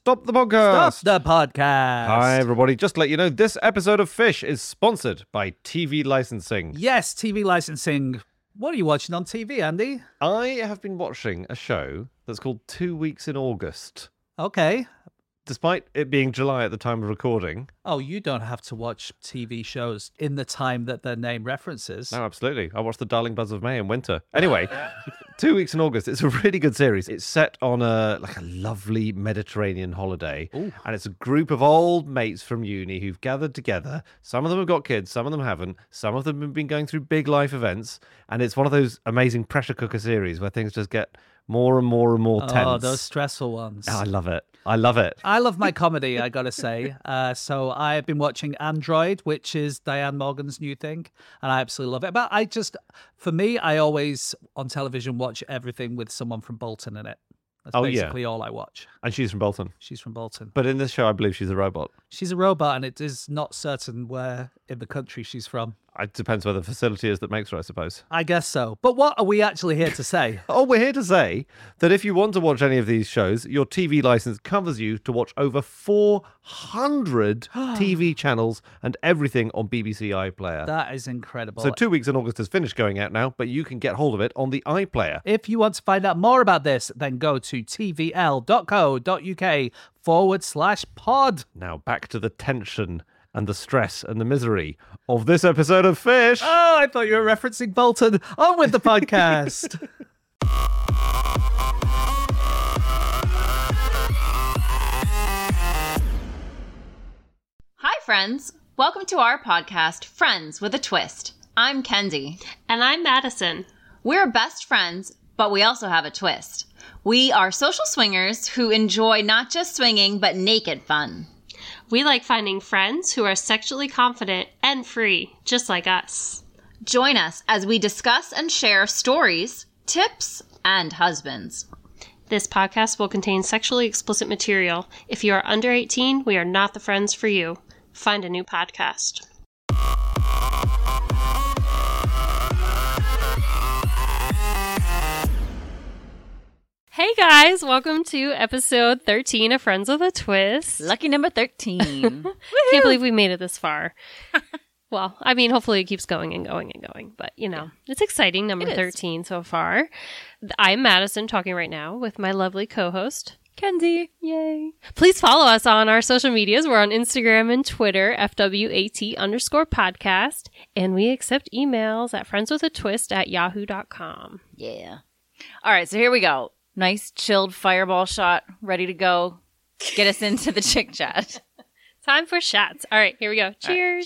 Stop the podcast. Stop the podcast. Hi, everybody. Just to let you know, this episode of Fish is sponsored by TV licensing. Yes, TV licensing. What are you watching on TV, Andy? I have been watching a show that's called 2 Weeks in August. Okay. Despite it being July at the time of recording. Oh, you don't have to watch TV shows in the time that their name references. No, absolutely. I watched The Darling Buzz of May in winter. Anyway, 2 Weeks in August. It's a really good series. It's set on a lovely Mediterranean holiday. Ooh. And it's a group of old mates from uni who've gathered together. Some of them have got kids, some of them haven't. Some of them have been going through big life events. And it's one of those amazing pressure cooker series where things just get more and more and more tense. Oh, those stressful ones. Oh, I love it. I love it. I love my comedy, I gotta say. So I've been watching Android, which is Diane Morgan's new thing, and I absolutely love it. But for me, I always on television watch everything with someone from Bolton in it. That's basically all I watch. And she's from Bolton. She's from Bolton. But in this show, I believe she's a robot. She's a robot, and it is not certain where in the country she's from. It depends where the facility is that makes her, I suppose. I guess so. But what are we actually here to say? Oh, we're here to say that if you want to watch any of these shows, your TV license covers you to watch over 400 TV channels and everything on BBC iPlayer. That is incredible. So 2 Weeks in August has finished going out now, but you can get hold of it on the iPlayer. If you want to find out more about this, then go to tvl.co.uk/pod. Now back to the tension and the stress and the misery of this episode of Fish. Oh, I thought you were referencing Bolton. On with the podcast. Hi, friends. Welcome to our podcast, Friends with a Twist. I'm Kendi. And I'm Madison. We're best friends, but we also have a twist. We are social swingers who enjoy not just swinging, but naked fun. We like finding friends who are sexually confident and free, just like us. Join us as we discuss and share stories, tips, and husbands. This podcast will contain sexually explicit material. If you are under 18, we are not the friends for you. Find a new podcast. Hey guys, welcome to episode 13 of Friends with a Twist. Lucky number 13. Can't believe we made it this far. Well, I mean, hopefully it keeps going and going and going, but it's exciting, number 13 so far. I'm Madison talking right now with my lovely co-host, Kendi. Yay. Please follow us on our social medias. We're on Instagram and Twitter, FWAT_podcast, and we accept emails at friendswithatwist@yahoo.com. Yeah. All right, so here we go. Nice chilled fireball shot, ready to go. Get us into the chick chat. Time for shots. All right, here we go. Cheers.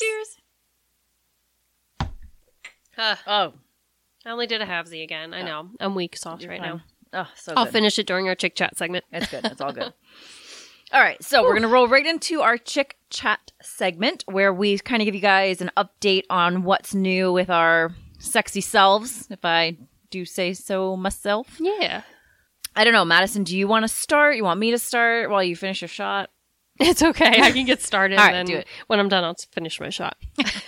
Cheers. I only did a halvesy again. I know. I'm weak sauce right now. Oh, so I'll good. finish it during our chick chat segment. It's good. It's all good. All right, so we're going to roll right into our chick chat segment where we kind of give you guys an update on what's new with our sexy selves, if I do say so myself. Yeah. I don't know, Madison, do you want to start? You want me to start while you finish your shot? It's okay. I can get started. All right, and do it. When I'm done, I'll finish my shot.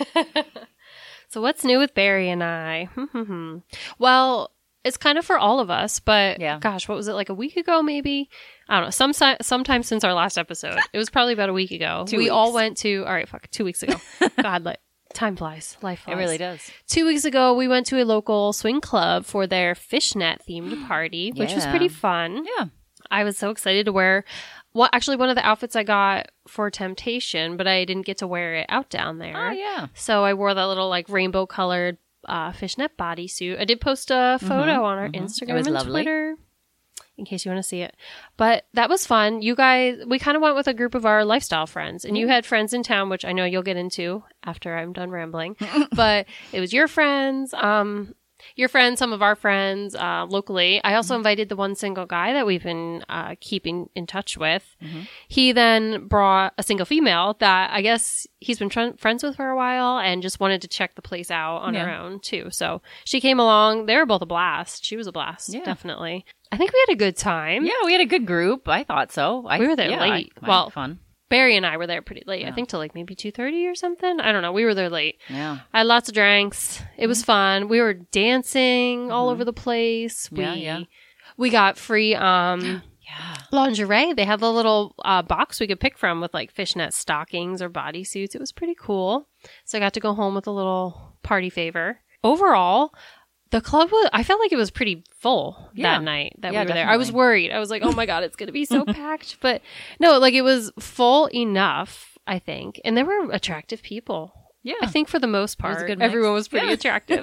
So what's new with Barry and I? Well, it's kind of for all of us, but gosh, what was it, like a week ago maybe? I don't know. Sometime since our last episode. It was probably about a week ago. 2 we weeks. all went to, 2 weeks ago. God, time flies. Life flies. It really does. 2 weeks ago, we went to a local swing club for their fishnet themed party, which was pretty fun. Yeah. I was so excited to wear, one of the outfits I got for Temptation, but I didn't get to wear it out down there. Oh, yeah. So I wore that little rainbow colored fishnet bodysuit. I did post a photo on our Instagram It was and lovely. Twitter, in case you want to see it. But that was fun. You guys, we kind of went with a group of our lifestyle friends, and you had friends in town, which I know you'll get into after I'm done rambling. But it was your friends, some of our friends locally. I also invited the one single guy that we've been keeping in touch with. He then brought a single female that I guess he's been friends with for a while and just wanted to check the place out on her own too. So she came along. They were both a blast. She was a blast, definitely. I think we had a good time. Yeah, we had a good group. I thought so. We were there late. I had fun. Barry and I were there pretty late. I think till maybe 2:30 or something. I don't know. We were there late. Yeah. I had lots of drinks. It was fun. We were dancing all over the place. We got free lingerie. They had the little box we could pick from with like fishnet stockings or bodysuits. It was pretty cool. So I got to go home with a little party favor. Overall, the club I felt like it was pretty full that night that we were there. I was worried. I was like, oh my God, it's going to be so packed. But no, like it was full enough, I think. And there were attractive people. Yeah. I think for the most part, was a good mix. everyone was pretty attractive.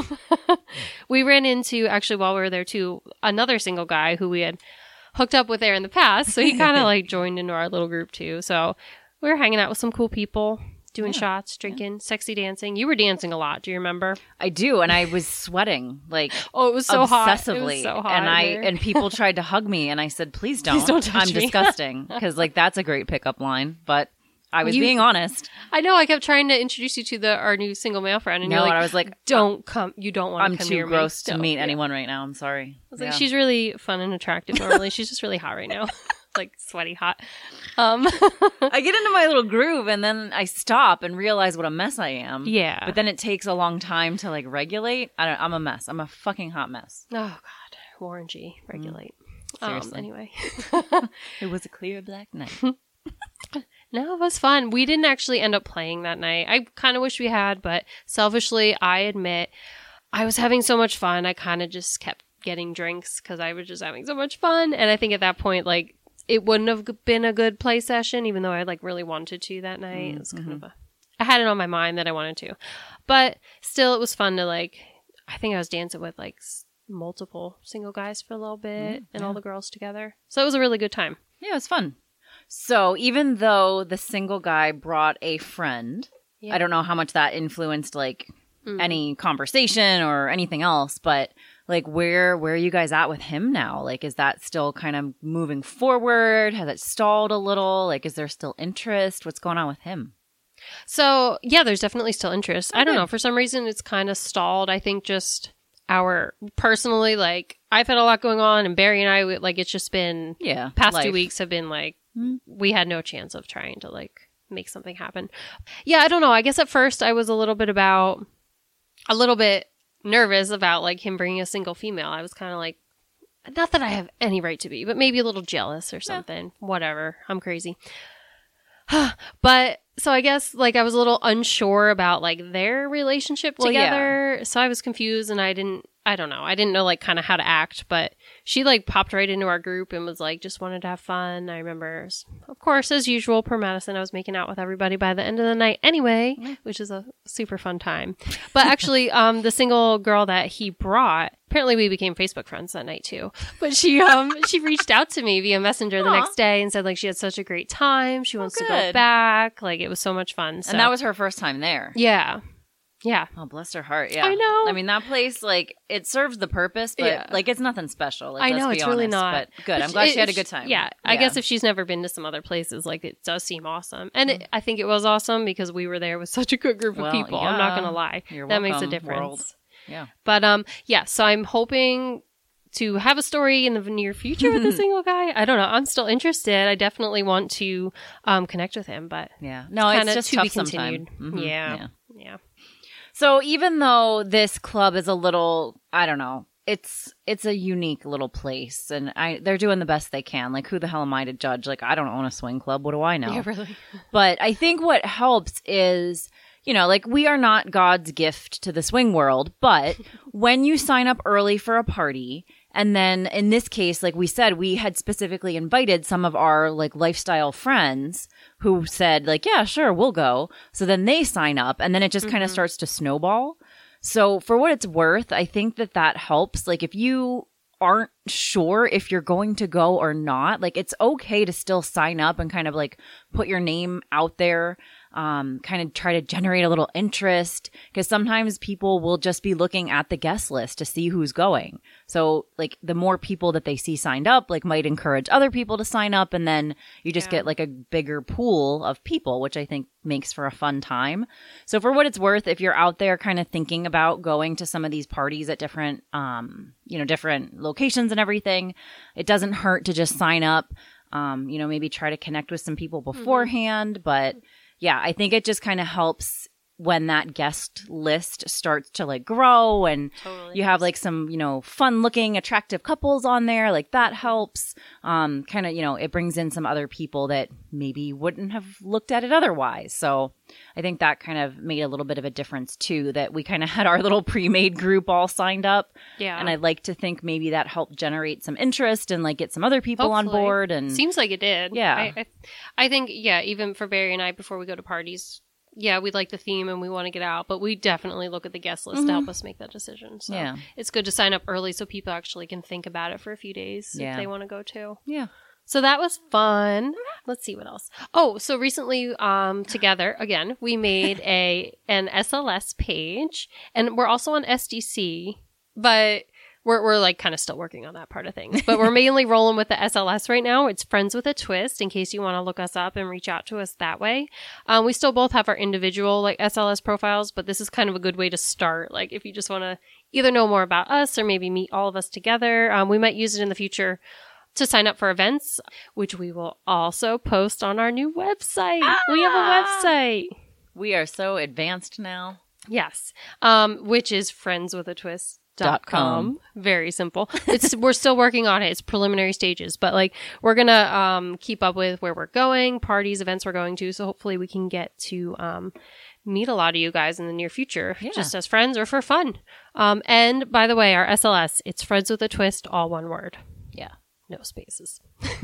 We ran into, actually, while we were there too, another single guy who we had hooked up with there in the past. So he kind of like joined into our little group too. So we were hanging out with some cool people. Doing shots, drinking, sexy dancing. You were dancing a lot. Do you remember? I do, and I was sweating like it was so hot. obsessively. It was so hot And people tried to hug me, and I said, "Please don't. Please don't touch I'm me." disgusting." Because like that's a great pickup line, but I was being honest. I know. I kept trying to introduce you to our new single male friend, and you're like, I was like, "Don't come. You don't want to come near me." I'm too gross to meet Yeah. anyone right now. I'm sorry. I was like, she's really fun and attractive. Normally, she's just really hot right now, like sweaty hot. I get into my little groove and then I stop and realize what a mess I am. Yeah. But then it takes a long time to like regulate. I'm a mess. I'm a fucking hot mess. Oh God, Warren G, regulate. Seriously. Anyway, It was a clear black night. no, it was fun. We didn't actually end up playing that night. I kind of wish we had, but selfishly, I admit, I was having so much fun. I kind of just kept getting drinks because I was just having so much fun. And I think at that point, like, it wouldn't have been a good play session, even though I like really wanted to that night. It was kind of I had it on my mind that I wanted to, but still, it was fun to like. I think I was dancing with like multiple single guys for a little bit, and all the girls together. So it was a really good time. Yeah, it was fun. So even though the single guy brought a friend, I don't know how much that influenced like any conversation or anything else, but like where are you guys at with him now? Like, is that still kind of moving forward? Has it stalled a little? Like, is there still interest? What's going on with him? So yeah, there's definitely still interest. I don't know. For some reason, it's kind of stalled. I think just personally, like I've had a lot going on, and Barry and I, like it's just been past life. 2 weeks have been like we had no chance of trying to like make something happen. Yeah, I don't know. I guess at first I was a little bit nervous about like him bringing a single female. I was kind of like, not that I have any right to be, but maybe a little jealous or something. Whatever. I'm crazy. But so I guess like I was a little unsure about like their relationship together. So I was confused and I don't know. I didn't know like kind of how to act, but she like popped right into our group and was like, just wanted to have fun. I remember, of course, as usual, per Madison, I was making out with everybody by the end of the night anyway, which is a super fun time. But actually, the single girl that he brought, apparently we became Facebook friends that night too. But she reached out to me via Messenger the next day and said like she had such a great time. She wants to go back. Like it was so much fun. So. And that was her first time there. Yeah. Yeah. Oh, bless her heart. Yeah. I know. I mean, that place, like, it serves the purpose, but, like, it's nothing special. Like, I know, let's it's be really honest. not. But good. I'm glad she had a good time. Yeah. I guess if she's never been to some other places, like, it does seem awesome. And I think it was awesome because we were there with such a good group of people. I'm not going to lie. You're that makes a welcome, difference. world. Yeah. But, yeah, so I'm hoping to have a story in the near future with a single guy. I don't know. I'm still interested. I definitely want to connect with him, but yeah. No, it's just to tough be continued. sometime. Yeah. So even though this club is a little, I don't know, it's a unique little place, and they're doing the best they can. Like, who the hell am I to judge? Like, I don't own a swing club. What do I know? Yeah, really. But I think what helps is, you know, like, we are not God's gift to the swing world, but when you sign up early for a party, and then in this case, like we said, we had specifically invited some of our like lifestyle friends who said like, yeah, sure, we'll go. So then they sign up and then it just kind of starts to snowball. So for what it's worth, I think that helps. Like if you aren't sure if you're going to go or not, like it's okay to still sign up and kind of like put your name out there. Kind of try to generate a little interest because sometimes people will just be looking at the guest list to see who's going. So like the more people that they see signed up, like might encourage other people to sign up. And then you just get like a bigger pool of people, which I think makes for a fun time. So for what it's worth, if you're out there kind of thinking about going to some of these parties at different, different locations and everything, it doesn't hurt to just sign up, maybe try to connect with some people beforehand, but yeah, I think it just kind of helps when that guest list starts to like grow and Totally. you have like some, fun looking, attractive couples on there, like that helps. Kind of, it brings in some other people that maybe wouldn't have looked at it otherwise. So I think that kind of made a little bit of a difference too, that we kind of had our little pre-made group all signed up. Yeah. And I'd like to think maybe that helped generate some interest and like get some other people on Hopefully. board. And Seems like it did. Yeah. I think, yeah, even for Barry and I, before we go to parties, yeah, we like the theme and we want to get out, but we definitely look at the guest list to help us make that decision. So Yeah. it's good to sign up early so people actually can think about it for a few days Yeah. if they want to go too. yeah. So that was fun. Let's see what else. Oh, so recently, together again, we made an SLS page, and we're also on SDC, but we're like kind of still working on that part of things. But we're mainly rolling with the SLS right now. It's Friends with a Twist, in case you want to look us up and reach out to us that way. We still both have our individual like SLS profiles, but this is kind of a good way to start. Like if you just want to either know more about us or maybe meet all of us together, we might use it in the future to sign up for events, which we will also post on our new website. We have a website. We are so advanced now. Yes. Which is friendswithatwist.com. .com. Very simple. We're still working on it. It's preliminary stages, but like we're going to keep up with where we're going, parties, events we're going to. So hopefully we can get to meet a lot of you guys in the near future, just as friends or for fun. And by the way, our SLS, it's Friends with a Twist, all one word. Yeah. No spaces.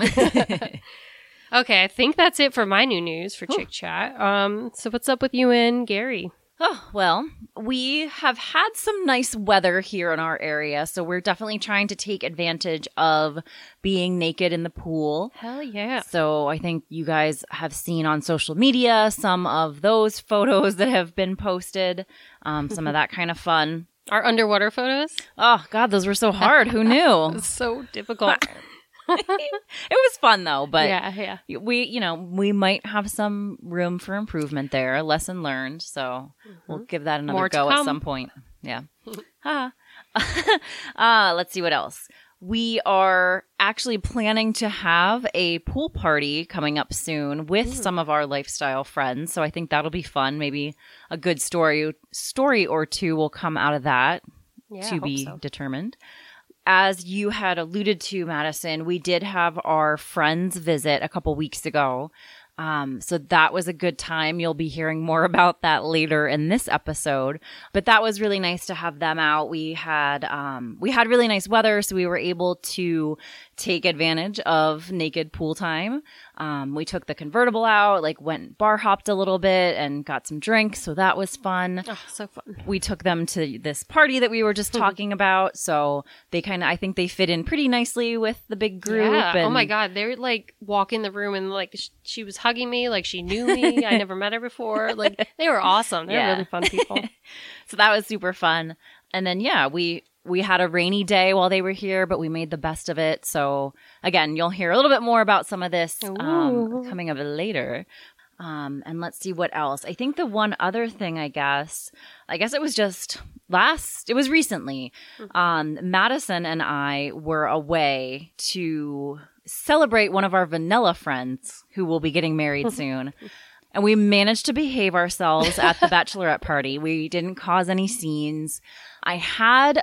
Okay, I think that's it for my new news for Chick Chat. So what's up with you and Gary? Oh, well, we have had some nice weather here in our area, so we're definitely trying to take advantage of being naked in the pool. Hell yeah. So I think you guys have seen on social media some of those photos that have been posted, some of that kind of fun. Our underwater photos? Oh, God, those were so hard. Who knew? It's so difficult. It was fun, though, but yeah. we might have some room for improvement there, lesson learned, so we'll give that another More to go at come. some point. Yeah. Let's see what else. We are actually planning to have a pool party coming up soon with some of our lifestyle friends, so I think that'll be fun. Maybe a good story or two will come out of that, Yeah, to I hope be so. determined. As you had alluded to, Madison, we did have our friends visit a couple weeks ago. So that was a good time. You'll be hearing more about that later in this episode. But that was really nice to have them out. We had really nice weather, so we were able to take advantage of naked pool time. We took the convertible out, went bar hopped a little bit and got some drinks. So that was fun. Oh, so fun. We took them to this party that we were just talking about. So they I think they fit in pretty nicely with the big group. Yeah. Oh and- my God. They would walk in the room and she was hugging me like she knew me. I never met her before. They were awesome. They're Yeah. really fun people. So that was super fun. And then, we had a rainy day while they were here, but we made the best of it. So again, you'll hear a little bit more about some of this coming up later. And let's see what else. I think the one other thing, I guess it was it was recently. Madison and I were away to celebrate one of our vanilla friends who will be getting married soon. And we managed to behave ourselves at the bachelorette party. We didn't cause any scenes. I had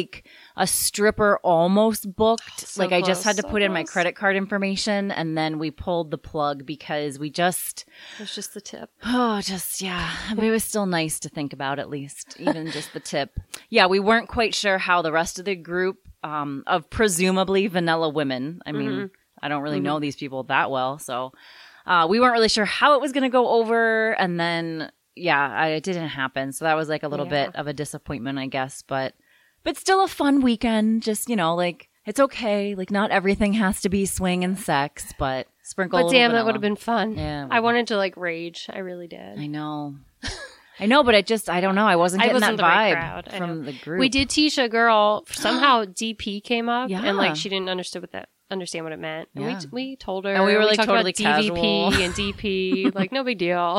a stripper almost booked. So I just had to close, put so in my close. credit card information, and then we pulled the plug because we just, It was just the tip. but it was still nice to think about, at least, even just the tip. Yeah, we weren't quite sure how the rest of the group of presumably vanilla women, I mean, I don't really know these people that well, so we weren't really sure how it was going to go over, and then it didn't happen. So that was a little bit of a disappointment, I guess, but still a fun weekend. Just, it's okay. Not everything has to be swing and sex, but sprinkle a But little damn, that vanilla. would have been fun. Yeah, it I wanted to rage. I really did. I know, but I don't know. I wasn't I getting wasn't that the right vibe crowd. I from know. the group. We did teach a girl. Somehow DP came up, Yeah. and she didn't understand what it meant. And Yeah. we told her, And we were, talked totally about DVP casual. and DP, no big deal.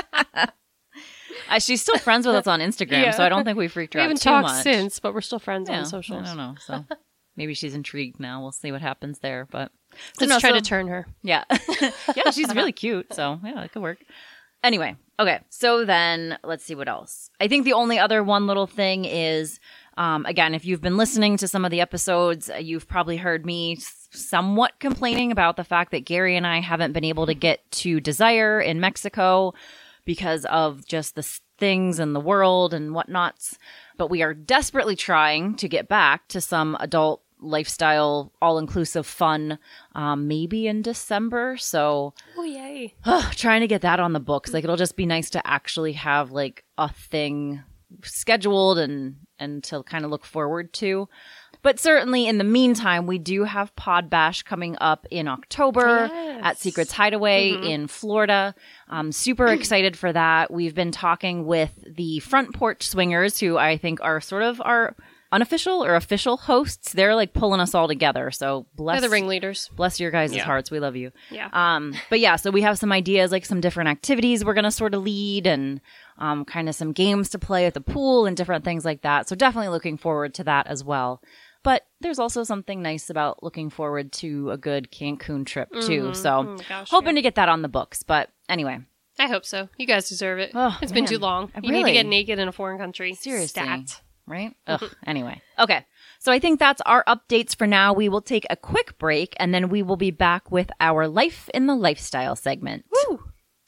She's still friends with us on Instagram, Yeah. so I don't think we freaked her We out haven't too talked much. since, but we're still friends Yeah, on socials. I don't know. So maybe she's intrigued now. We'll see what happens there. But Let's try to turn her. Yeah. Yeah, she's really cute. So, yeah, it could work. Anyway, okay. So then let's see what else. I think the only other one little thing is, again, if you've been listening to some of the episodes, you've probably heard me somewhat complaining about the fact that Gary and I haven't been able to get to Desire in Mexico because of just the things in the world and whatnots. But we are desperately trying to get back to some adult lifestyle, all-inclusive fun, maybe in December. So Oh, yay. trying to get that on the books. Like, it'll just be nice to actually have like a thing scheduled and to kind of look forward to. But certainly in the meantime, we do have Pod Bash coming up in October at Secrets Hideaway in Florida. I'm super excited for that. We've been talking with the Front Porch Swingers, who I think are sort of our unofficial or official hosts. They're like pulling us all together. So They're the ringleaders. bless your guys' hearts. We love you. Yeah. But yeah, so we have some ideas, like some different activities we're going to sort of lead and kind of some games to play at the pool and different things like that. So definitely looking forward to that as well. But there's also something nice about looking forward to a good Cancun trip too. So Oh my gosh, hoping to get that on the books. But anyway, I hope so. You guys deserve it. Oh, It's been man. too long. You need Really? to get naked in a foreign country. seriously, Stat. right? Ugh. Anyway, okay. So I think that's our updates for now. We will take a quick break and then we will be back with our Life in the Lifestyle segment. Woo!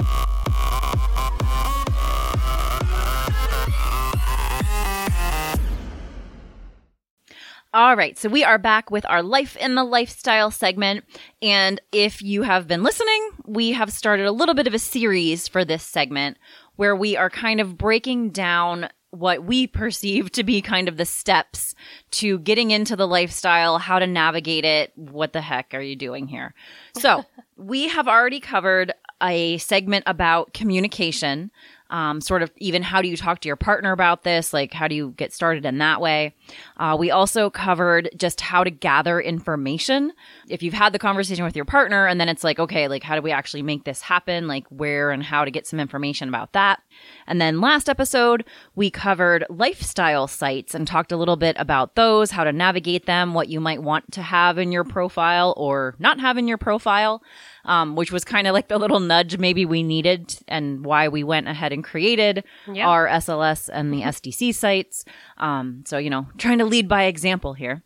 All right, so we are back with our Life in the Lifestyle segment. And if you have been listening, we have started a little bit of a series for this segment where we are kind of breaking down what we perceive to be kind of the steps to getting into the lifestyle, how to navigate it. What the heck are you doing here? So we have already covered a segment about communication. Sort of even how do you talk to your partner about this? Like, how do you get started in that way? We also covered just how to gather information. If you've had the conversation with your partner and then it's like, okay, like, how do we actually make this happen? Like, where and how to get some information about that. And then last episode, we covered lifestyle sites and talked a little bit about those, how to navigate them, what you might want to have in your profile or not have in your profile. Which was kind of like the little nudge maybe we needed and why we went ahead and created our SLS and the SDC sites. So, you know, trying to lead by example here.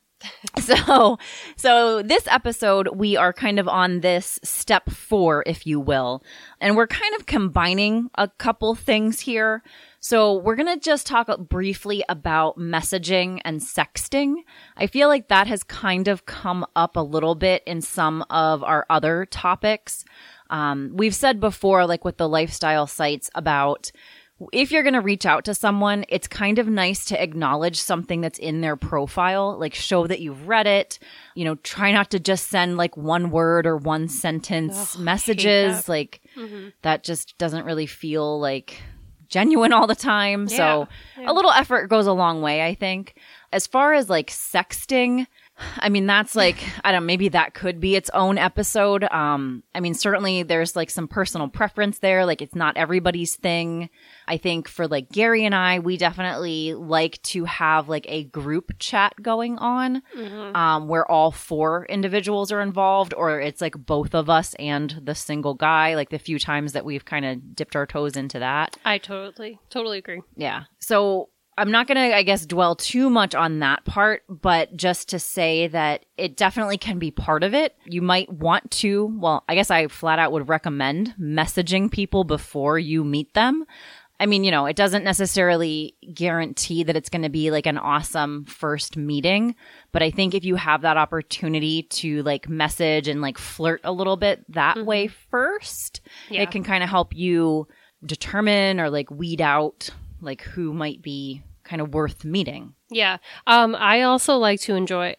So this episode, we are kind of on this step 4, if you will, and we're kind of combining a couple things here. So we're going to just talk briefly about messaging and sexting. I feel like that has kind of come up a little bit in some of our other topics. We've said before, like with the lifestyle sites, about if you're going to reach out to someone, it's kind of nice to acknowledge something that's in their profile, like show that you've read it. You know, try not to just send like one word or one sentence messages. Like that just doesn't really feel like genuine all the time. So a little effort goes a long way, I think. As far as like sexting, I mean, that's like, I don't know, maybe that could be its own episode. I mean, certainly there's like some personal preference there. Like, it's not everybody's thing. I think for like Gary and I, we definitely like to have like a group chat going on, where all 4 individuals are involved, or it's like both of us and the single guy, like the few times that we've kind of dipped our toes into that. I totally agree. Yeah. So I'm not going to, I guess, dwell too much on that part, but just to say that it definitely can be part of it. You might want to, well, I guess I flat out would recommend messaging people before you meet them. I mean, you know, it doesn't necessarily guarantee that it's going to be like an awesome first meeting, but I think if you have that opportunity to like message and like flirt a little bit that way first, it can kind of help you determine or like weed out like who might be kind of worth meeting. Yeah. I also like to enjoy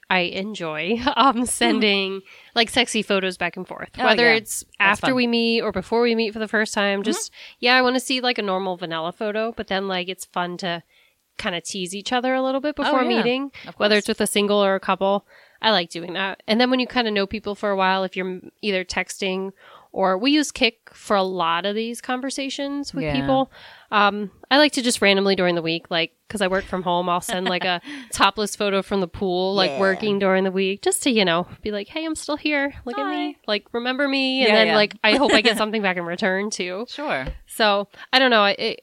sending like sexy photos back and forth, whether it's after we meet or before we meet for the first time. Just, I want to see like a normal vanilla photo, but then like it's fun to kind of tease each other a little bit before meeting, whether it's with a single or a couple. I like doing that. And then when you kind of know people for a while, if you're either texting or we use Kik for a lot of these conversations with Yeah. people. I like to just randomly during the week, like, because I work from home, I'll send like a topless photo from the pool, like Yeah. working during the week, just to, be like, hey, I'm still here. Look at me. Like, remember me. And Yeah, then, yeah. like, I hope I get something back in return, too. Sure. So, I don't know.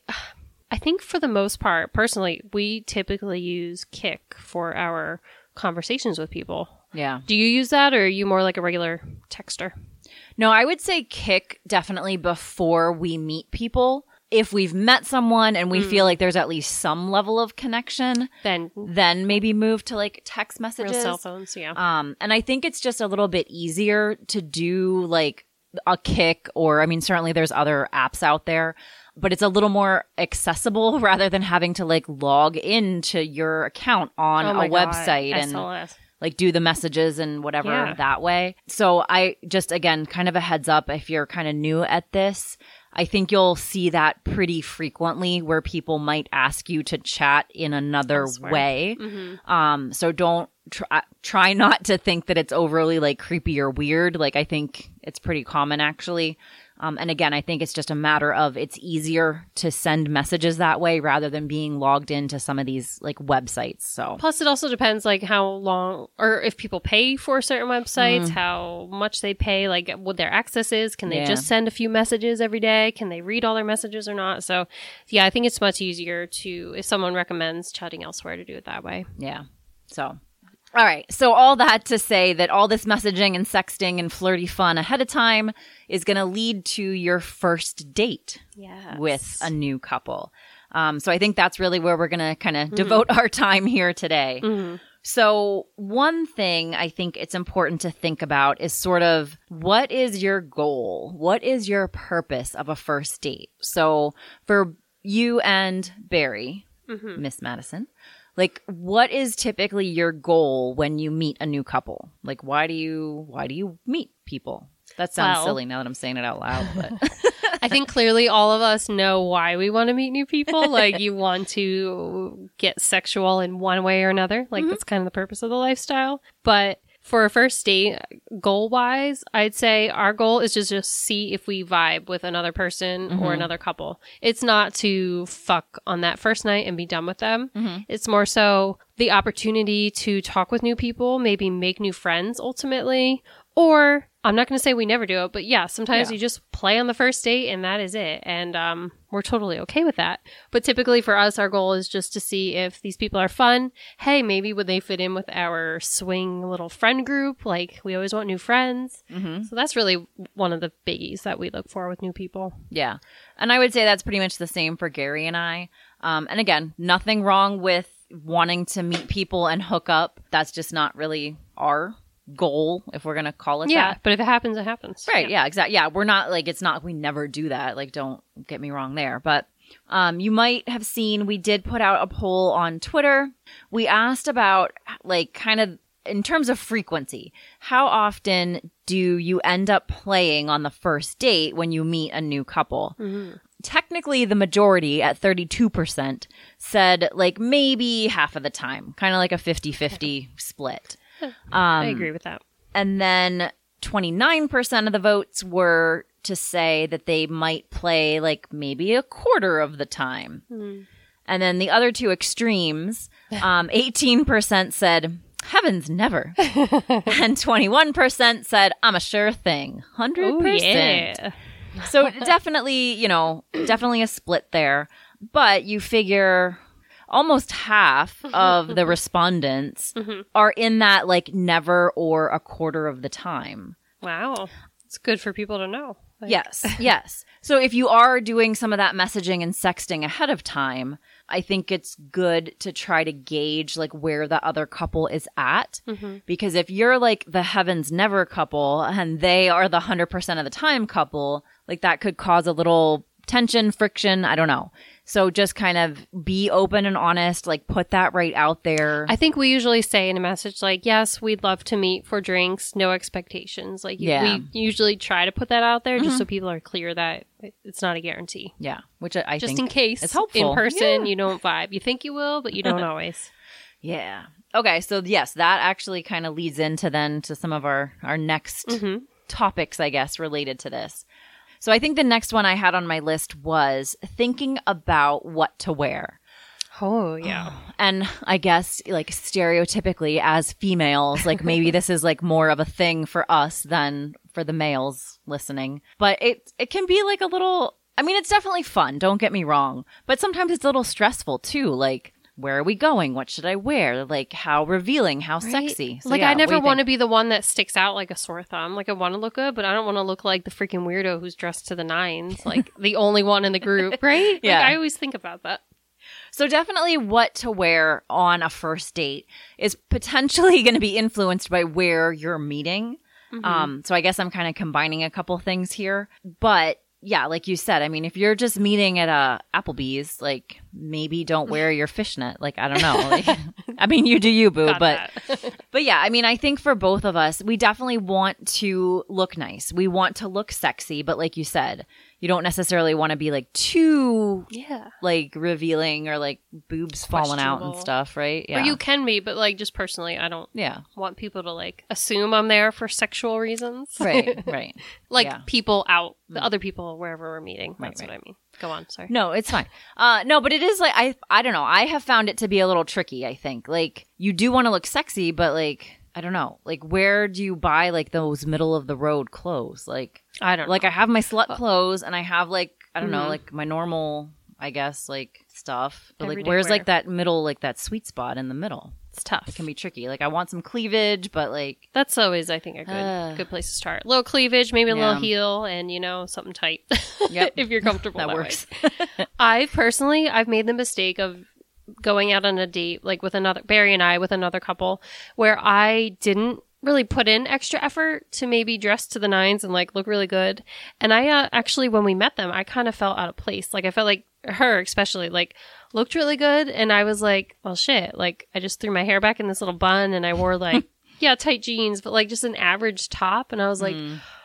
I think for the most part, personally, we typically use Kik for our conversations with people. Yeah. Do you use that, or are you more like a regular texter? No, I would say Kik definitely before we meet people. If we've met someone and we feel like there's at least some level of connection, Then then maybe move to like text messages. real cell phones, yeah. And I think it's just a little bit easier to do like a Kik, or I mean, certainly there's other apps out there, but it's a little more accessible rather than having to like log into your account on Oh my a God, website and SLS. like do the messages and whatever Yeah. that way. So I just, again, kind of a heads up if you're kind of new at this. I think you'll see that pretty frequently where people might ask you to chat in another Elsewhere. way. Mm-hmm. So don't try not to think that it's overly like creepy or weird. Like I think it's pretty common actually. And again, I think it's just a matter of it's easier to send messages that way rather than being logged into some of these like websites. So Plus, it also depends, like, how long, or if people pay for certain websites, how much they pay, like, what their access is. Can they Yeah. just send a few messages every day? Can they read all their messages or not? So, yeah, I think it's much easier to, if someone recommends chatting elsewhere, to do it that way. yeah. So, all right. So all that to say that all this messaging and sexting and flirty fun ahead of time is going to lead to your first date Yeah. with a new couple. So I think that's really where we're going to kind of devote our time here today. So one thing I think it's important to think about is sort of what is your goal? What is your purpose of a first date? So for you and Barry, Miss Madison, like what is typically your goal when you meet a new couple? Like why do you meet people? That sounds Well- silly now that I'm saying it out loud, but I think clearly all of us know why we want to meet new people. Like, you want to get sexual in one way or another. Like, that's kind of the purpose of the lifestyle. But for a first date, goal-wise, I'd say our goal is to just see if we vibe with another person or another couple. It's not to fuck on that first night and be done with them. It's more so the opportunity to talk with new people, maybe make new friends ultimately, or I'm not going to say we never do it, but yeah, sometimes you just play on the first date and that is it. And we're totally okay with that. But typically for us, our goal is just to see if these people are fun. Hey, maybe would they fit in with our swing little friend group? Like, we always want new friends. So that's really one of the biggies that we look for with new people. yeah. And I would say that's pretty much the same for Gary and I. And again, nothing wrong with wanting to meet people and hook up. That's just not really our goal, if we're going to call it Yeah, that. but if it happens, it happens. Right. Yeah, exactly. Yeah. We're not like, it's not, we never do that. Like, don't get me wrong there. But you might have seen, we did put out a poll on Twitter. We asked about like kind of in terms of frequency, how often do you end up playing on the first date when you meet a new couple? Technically, the majority at 32% said like maybe half of the time, kind of like a 50-50 split. I agree with that. And then 29% of the votes were to say that they might play like maybe a quarter of the time. And then the other two extremes, 18% said, heavens, never. And 21% said, I'm a sure thing. 100%. Oh, yeah. So definitely, definitely a split there. But you figure almost half of the respondents are in that like never or a quarter of the time. Wow. It's good for people to know. Like, Yes, yes. So if you are doing some of that messaging and sexting ahead of time, I think it's good to try to gauge like where the other couple is at. Because if you're like the heavens never couple and they are the 100% of the time couple, like that could cause a little tension, friction, I don't know. So just kind of be open and honest, like put that right out there. I think we usually say in a message like, yes, we'd love to meet for drinks, no expectations. Like, Yeah. we usually try to put that out there just so people are clear that it's not a guarantee. Yeah, which I Just think in case is helpful. in person Yeah. you don't vibe. You think you will, but you don't always. Yeah. Okay, so yes, that actually kind of leads into then to some of our next topics, I guess, related to this. So I think the next one I had on my list was thinking about what to wear. Oh, yeah. And I guess like stereotypically as females, like maybe this is like more of a thing for us than for the males listening. But it can be like a little, I mean, it's definitely fun. Don't get me wrong. But sometimes it's a little stressful too. Like, where are we going? What should I wear? Like, how revealing, how sexy. So, like, yeah, I never what do you want to think? be the one that sticks out like a sore thumb. Like, I want to look good, but I don't want to look like the freaking weirdo who's dressed to the nines, like the only one in the group, right? Yeah. Like, I always think about that. So definitely what to wear on a first date is potentially going to be influenced by where you're meeting. So I guess I'm kind of combining a couple things here. But yeah, like you said, I mean, if you're just meeting at a Applebee's, like maybe don't wear your fishnet. Like, I don't know. Like, I mean, you do you, boo. Got But that. But yeah, I mean, I think for both of us, we definitely want to look nice. We want to look sexy. But like you said, you don't necessarily want to be like too Yeah. like revealing or like boobs falling out and Questionable. stuff, right? Yeah. Or you can be, but like just personally, I don't yeah. want people to like assume I'm there for sexual reasons. Right, right. Like Yeah. people out, the other people wherever we're meeting. Right, That's right. what I mean. Go on. Sorry. No, it's fine. No, but it is like I don't know. I have found it to be a little tricky, I think. Like you do want to look sexy, but like I don't know. Like where do you buy like those middle of the road clothes? Like I don't know. like I have my slut clothes and I have like I don't know, like my normal I guess like stuff. But like Everyday where's wear. like that middle like that sweet spot in the middle? It's tough. It can be tricky. Like I want some cleavage, but like That's always, I think, a good place to start. A little cleavage, maybe a Yeah. little heel, and something tight. Yep. If you're comfortable, that that works. way. I've made the mistake of going out on a date, like with Barry and I, with another couple, where I didn't really put in extra effort to maybe dress to the nines and like look really good. And I actually, when we met them, I kind of felt out of place. Like I felt like her, especially, like looked really good, and I was like, well, shit. Like I just threw my hair back in this little bun, and I wore like tight jeans, but like just an average top, and I was like.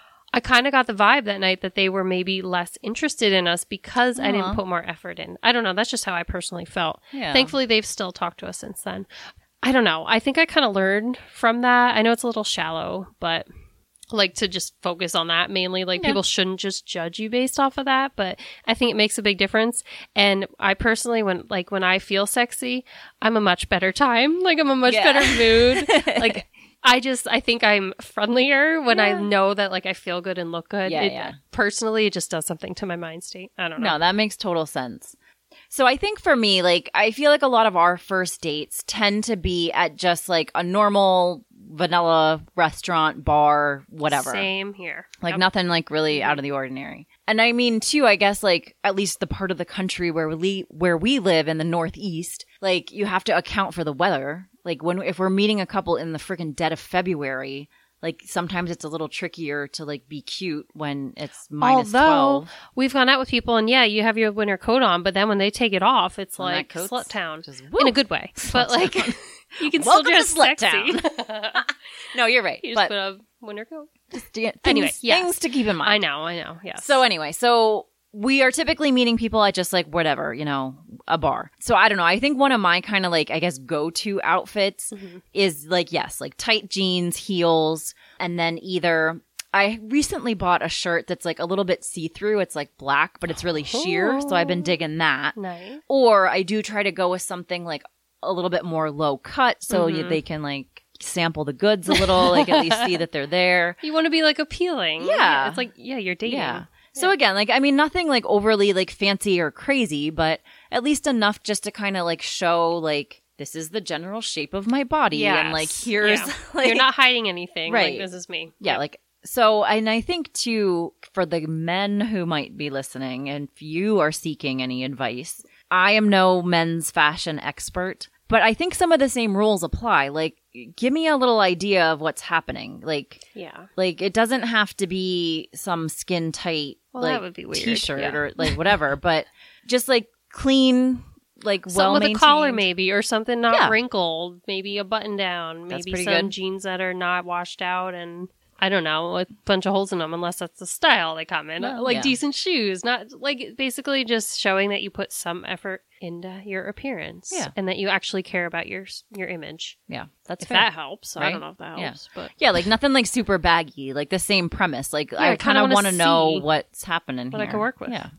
I kind of got the vibe that night that they were maybe less interested in us because I didn't put more effort in. I don't know. That's just how I personally felt. Yeah. Thankfully, they've still talked to us since then. I don't know. I think I kind of learned from that. I know it's a little shallow, but like to just focus on that mainly. Like people shouldn't just judge you based off of that, but I think it makes a big difference. And I personally, when I feel sexy, I'm a much better time. Like I'm a much better mood. Like I think I'm friendlier when I know that like I feel good and look good. Yeah. Personally, it just does something to my mind state. I don't know. No, that makes total sense. So I think for me, like, I feel like a lot of our first dates tend to be at just like a normal vanilla restaurant, bar, whatever. Same here. Like Yep. nothing like really out of the ordinary. And I mean, too, I guess like at least the part of the country where we live in the Northeast, like you have to account for the weather. Like if we're meeting a couple in the freaking dead of February, like sometimes it's a little trickier to like be cute when it's minus Although 12. we've gone out with people and you have your winter coat on, but then when they take it off, it's When that like coat's slut town just, in woo, a good way. But like you can Welcome to still dress Slut sexy. Town. No, you're right. You just But put a winter coat. anyway, yes. things to keep in mind. I know. Yes. So anyway, so we are typically meeting people at just like whatever, a bar. So I don't know. I think one of my kind of like, I guess, go-to outfits is like, yes, like tight jeans, heels, and then either I recently bought a shirt that's like a little bit see-through. It's like black, but it's really sheer. So I've been digging that. nice. Or I do try to go with something like a little bit more low cut so they can like sample the goods a little, like at least see that they're there. You want to be like appealing. Yeah. It's like, you're dating. Yeah. So again, like, I mean, nothing like overly like fancy or crazy, but at least enough just to kind of like show like, this is the general shape of my body. And like, here's like, you're not hiding anything. Right. Like, this is me. yeah, like, so, and I think too, for the men who might be listening, and if you are seeking any advice, I am no men's fashion expert, but I think some of the same rules apply. Like, give me a little idea of what's happening. Like, Yeah. like it doesn't have to be some skin tight, Well, like that would be weird. t-shirt Yeah. or like whatever, but just like clean, like Something well with maintained. a collar maybe, or something not Yeah. wrinkled. Maybe a button down. That's Maybe pretty some good. jeans that are not washed out and I don't know, a bunch of holes in them, unless that's the style they come in. Well, Like yeah. decent shoes, not like basically just showing that you put some effort into your appearance Yeah. and that you actually care about your image. Yeah, that's If fair. that helps. I Right? don't know if that Yeah. helps, but Yeah, like nothing like super baggy, like the same premise. Like Yeah, I I kinda kind of wanna want to know see what's happening what I here. can work with. Yeah,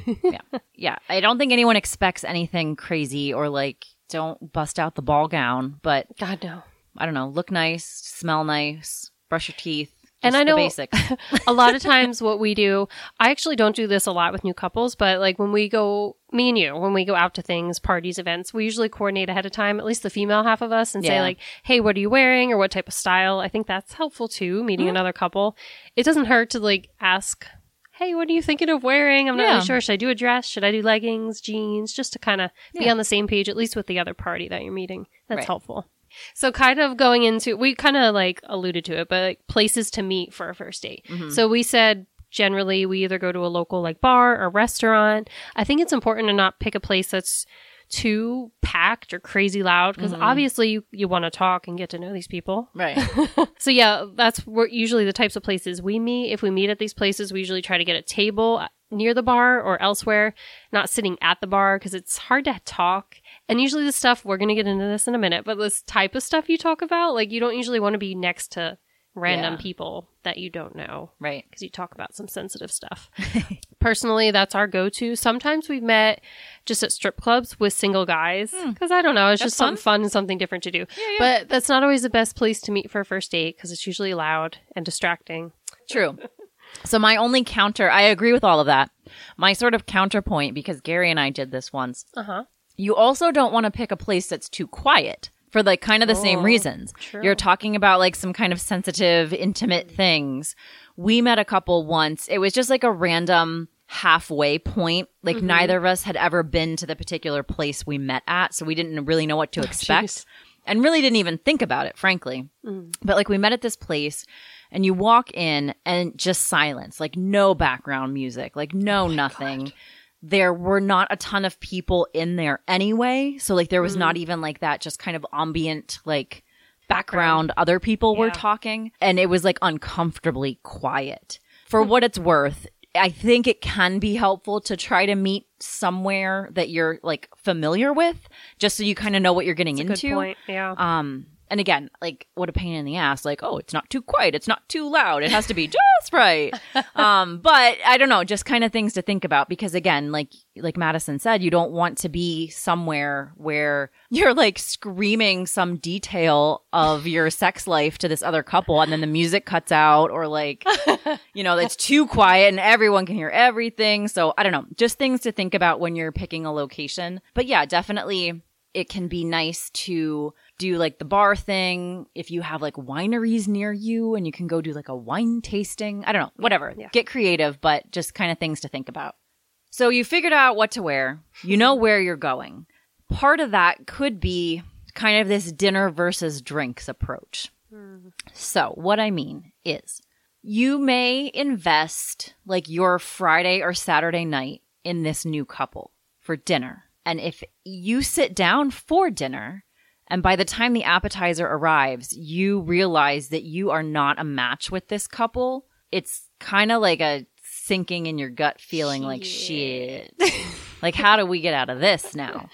yeah. I don't think anyone expects anything crazy or like don't bust out the ball gown, but God no. I don't know, look nice, smell nice, brush your teeth. And just I know the basics. a lot of times what we do, I actually don't do this a lot with new couples, but like when we go, me and you, when we go out to things, parties, events, we usually coordinate ahead of time, at least the female half of us, and say Yeah. like, hey, what are you wearing or what type of style? I think that's helpful too, meeting another couple. It doesn't hurt to like ask, hey, what are you thinking of wearing? I'm not Yeah. really sure. Should I do a dress? Should I do leggings, jeans? Just to kind of be Yeah. on the same page, at least with the other party that you're meeting. That's Right. helpful. So kind of going into, we kind of like alluded to it, but like places to meet for a first date. So we said generally we either go to a local like bar or restaurant. I think it's important to not pick a place that's too packed or crazy loud because obviously you want to talk and get to know these people. Right. So yeah, that's usually the types of places we meet. If we meet at these places, we usually try to get a table near the bar or elsewhere, not sitting at the bar because it's hard to talk. And usually the stuff, we're going to get into this in a minute, but this type of stuff you talk about, like you don't usually want to be next to random Yeah. people that you don't know Right. because you talk about some sensitive stuff. Personally, that's our go-to. Sometimes we've met just at strip clubs with single guys because I don't know, it's That's just something fun and something different to do. But that's not always the best place to meet for a first date because it's usually loud and distracting. True. So my only counter, I agree with all of that. My sort of counterpoint, because Gary and I did this once, you also don't want to pick a place that's too quiet for like kind of the same reasons. true. You're talking about like some kind of sensitive, intimate things. We met a couple once. It was just like a random halfway point. Like neither of us had ever been to the particular place we met at, so we didn't really know what to expect. jeez. And really didn't even think about it, frankly. But like we met at this place and you walk in and just silence, like no background music, like no nothing. There were not a ton of people in there anyway. So like there was not even like that just kind of ambient like background other people were Yeah. talking. And it was like uncomfortably quiet. For what it's worth, I think it can be helpful to try to meet somewhere that you're like familiar with, just so you kind of know what you're getting Good into. point. Yeah. And again, like what a pain in the ass. Like, oh, it's not too quiet. It's not too loud. It has to be just right. But I don't know, just kind of things to think about because again, like Madison said, you don't want to be somewhere where you're like screaming some detail of your sex life to this other couple and then the music cuts out or like, you know, it's too quiet and everyone can hear everything. So I don't know, just things to think about when you're picking a location. But yeah, definitely it can be nice to do like the bar thing if you have like wineries near you and you can go do like a wine tasting. I don't know, whatever. Yeah. Get creative, but just kind of things to think about. So you figured out what to wear. You know where you're going. Part of that could be kind of this dinner versus drinks approach. So what I mean is you may invest like your Friday or Saturday night in this new couple for dinner. And if you sit down for dinner and by the time the appetizer arrives, you realize that you are not a match with this couple, it's kind of like a sinking in your gut feeling like, shit. Like, how do we get out of this now?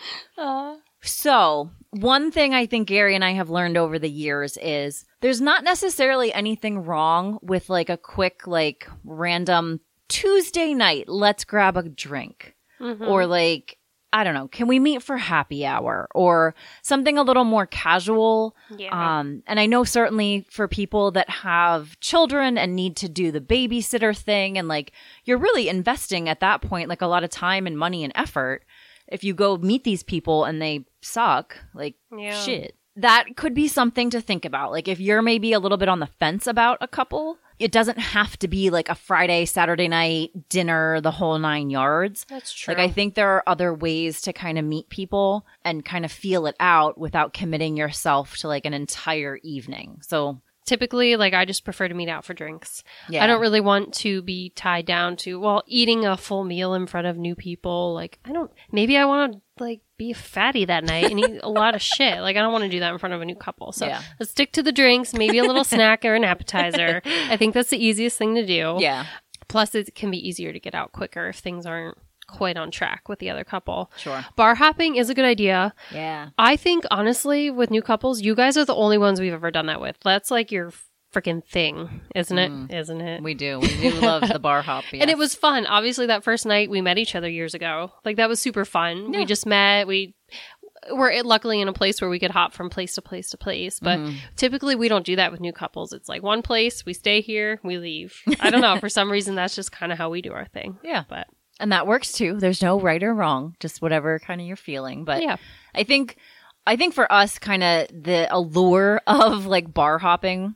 So one thing I think Gary and I have learned over the years is there's not necessarily anything wrong with like a quick, like random Tuesday night, let's grab a drink. Or like, I don't know, can we meet for happy hour or something a little more casual? Yeah. And I know certainly for people that have children and need to do the babysitter thing and like you're really investing at that point like a lot of time and money and effort. If you go meet these people and they suck, like Yeah. shit. That could be something to think about. Like if you're maybe a little bit on the fence about a couple, it doesn't have to be like a Friday, Saturday night dinner, the whole 9 yards. That's true. Like I think there are other ways to kind of meet people and kind of feel it out without committing yourself to like an entire evening. So typically, like, I just prefer to meet out for drinks. Yeah. I don't really want to be tied down to, well, eating a full meal in front of new people. Like, maybe I want to, like, be a fatty that night and eat a lot of shit. Like, I don't want to do that in front of a new couple. So let's stick to the drinks, maybe a little snack or an appetizer. I think that's the easiest thing to do. Yeah. Plus, it can be easier to get out quicker if things aren't quite on track with the other couple. Sure. Bar hopping is a good idea. Yeah. I think, honestly, with new couples, you guys are the only ones we've ever done that with. That's like your freaking thing, isn't it? Isn't it? We do love the bar hop. Yes. And it was fun. Obviously, that first night we met each other years ago. Like, that was super fun. Yeah. We just met. We were luckily in a place where we could hop from place to place to place. But typically, we don't do that with new couples. It's like one place, we stay here, we leave. I don't know. For some reason, that's just kind of how we do our thing. Yeah. But And that works too. There's no right or wrong, just whatever kind of you're feeling. But yeah. I think for us, kind of the allure of like bar hopping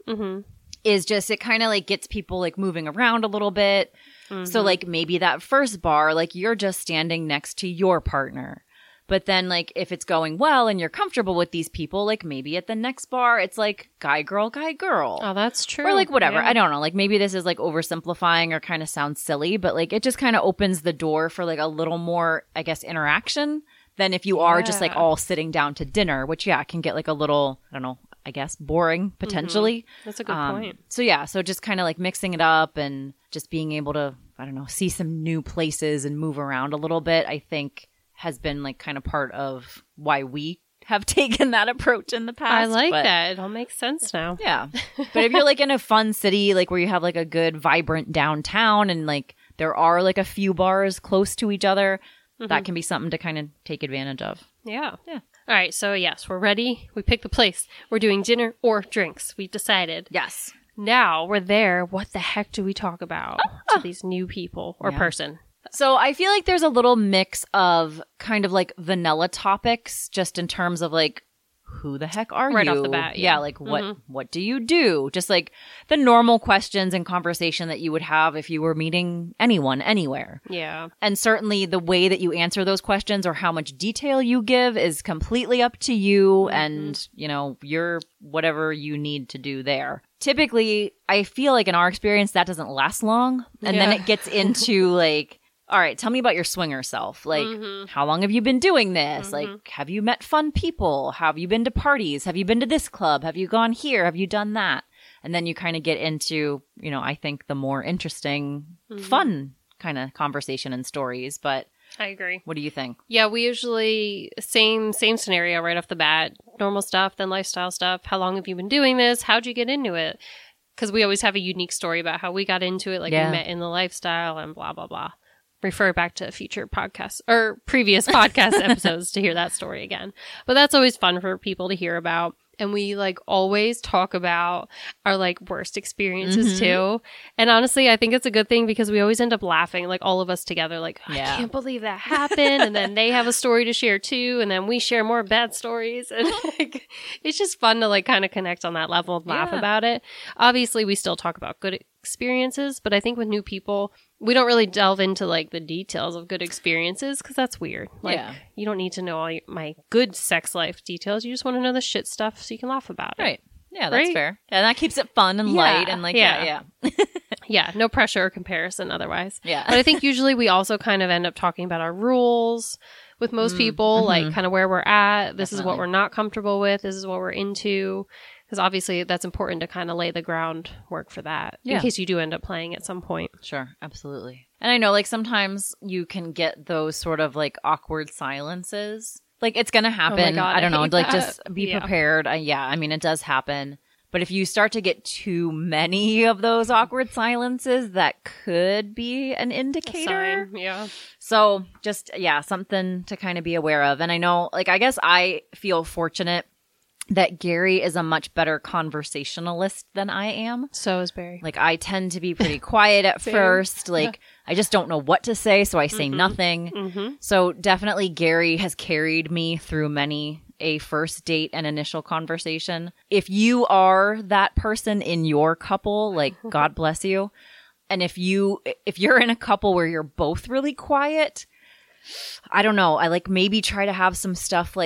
is just it kind of like gets people like moving around a little bit. So like maybe that first bar, like you're just standing next to your partner. But then like if it's going well and you're comfortable with these people, like maybe at the next bar, it's like guy, girl, guy, girl. Oh, that's true. Or like whatever. Yeah. I don't know. Like maybe this is like oversimplifying or kind of sounds silly, but like it just kind of opens the door for like a little more, I guess, interaction than if you are just like Yeah. all sitting down to dinner, which can get like a little, I don't know, I guess boring potentially. That's a good point. So yeah, so just kind of like mixing it up and just being able to, I don't know, see some new places and move around a little bit, I think has been like kind of part of why we have taken that approach in the past. I like But- that. It all makes sense now. yeah. But if you're like in a fun city, like where you have like a good vibrant downtown and like there are like a few bars close to each other, that can be something to kind of take advantage of. Yeah. Yeah. All right. So, yes, we're ready. We picked the place. We're doing dinner or drinks. We've decided. Yes. Now we're there. What the heck do we talk about to these new people or person? So I feel like there's a little mix of kind of like vanilla topics just in terms of like who the heck are Right you? off the bat, yeah. like what do you do? Just like the normal questions and conversation that you would have if you were meeting anyone anywhere. Yeah. And certainly the way that you answer those questions or how much detail you give is completely up to you and, you know, you're whatever you need to do there. Typically, I feel like in our experience, that doesn't last long. And then Yeah. it gets into like, all right, tell me about your swinger self. Like, how long have you been doing this? Like, have you met fun people? Have you been to parties? Have you been to this club? Have you gone here? Have you done that? And then you kind of get into, you know, I think the more interesting, fun kind of conversation and stories. But I agree. what do you think? Yeah, we usually same scenario right off the bat. Normal stuff, then lifestyle stuff. How long have you been doing this? How'd you get into it? Because we always have a unique story about how we got into it. Like Yeah. we met in the lifestyle and blah, blah, blah. Refer back to future podcasts or previous podcast episodes to hear that story again. But that's always fun for people to hear about. And we like always talk about our like worst experiences too. And honestly, I think it's a good thing because we always end up laughing, like all of us together, like, Yeah. I can't believe that happened. And then they have a story to share too. And then we share more bad stories. And like, it's just fun to like kind of connect on that level and laugh Yeah. about it. Obviously, we still talk about good experiences, but I think with new people, we don't really delve into like the details of good experiences because that's weird. Like, Yeah. you don't need to know all my good sex life details. You just want to know the shit stuff so you can laugh about it. Right. Yeah, that's Right? fair. And that keeps it fun and Yeah. light and like, yeah. Yeah, no pressure or comparison otherwise. Yeah. But I think usually we also kind of end up talking about our rules with most people, like kind of where we're at. This is what we're not comfortable with. This is what we're into. Because obviously that's important to kind of lay the groundwork for that Yeah. in case you do end up playing at some point. Sure, absolutely. And I know like sometimes you can get those sort of like awkward silences. Like it's going to happen. God, I don't I know. hate Like that. just be Yeah. prepared. I mean, it does happen. But if you start to get too many of those awkward silences, that could be an indicator. Sign. Yeah. So just, something to kind of be aware of. And I know, like, I guess I feel fortunate that Gary is a much better conversationalist than I am. So is Barry. Like, I tend to be pretty quiet at first. Like, I just don't know what to say, so I say nothing. So definitely Gary has carried me through many a first date and initial conversation. If you are that person in your couple, like, God bless you. And if you're in a couple where you're both really quiet, I don't know. I like maybe try to have some stuff like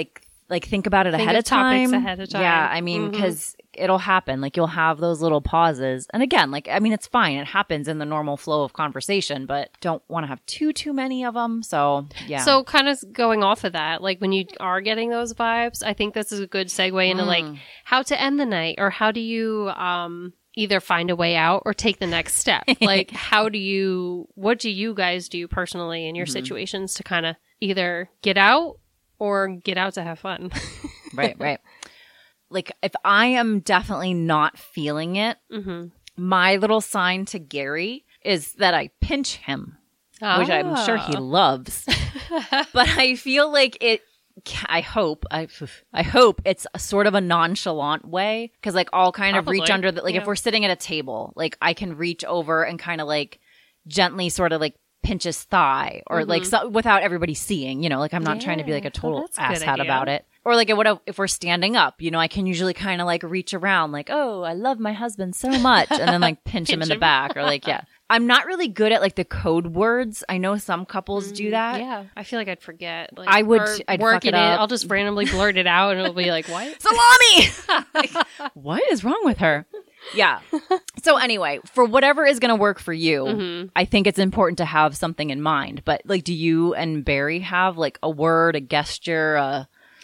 like think about it Think ahead of of time. topics ahead of time. Yeah, I mean, because it'll happen. Like you'll have those little pauses. And again, like, I mean, it's fine. It happens in the normal flow of conversation, but don't want to have too many of them. So yeah. So kind of going off of that, like when you are getting those vibes, I think this is a good segue into like how to end the night, or how do you either find a way out or take the next step. Like what do you guys do personally in your situations to kind of either get out or get out to have fun? Right. Like if I am definitely not feeling it, my little sign to Gary is that I pinch him, which I'm sure he loves. But I feel like I hope it's a sort of a nonchalant way, because like I'll kind of reach under the, like if we're sitting at a table, like I can reach over and kind of like gently sort of like pinch his thigh, or like without everybody seeing, you know, like I'm not trying to be like a total asshat about it. Or like if we're standing up, you know, I can usually kind of like reach around like, oh, I love my husband so much, and then like pinch him in the back, or like, yeah. I'm not really good at like the code words. I know some couples do that. Yeah, I feel like I'd forget. Like, I would. I'd work work it up. I'll just randomly blurt it out, and it'll be like, "What? Salami!" Like, what is wrong with her? Yeah. So anyway, for whatever is going to work for you, I think it's important to have something in mind. But like, do you and Barry have like a word, a gesture, a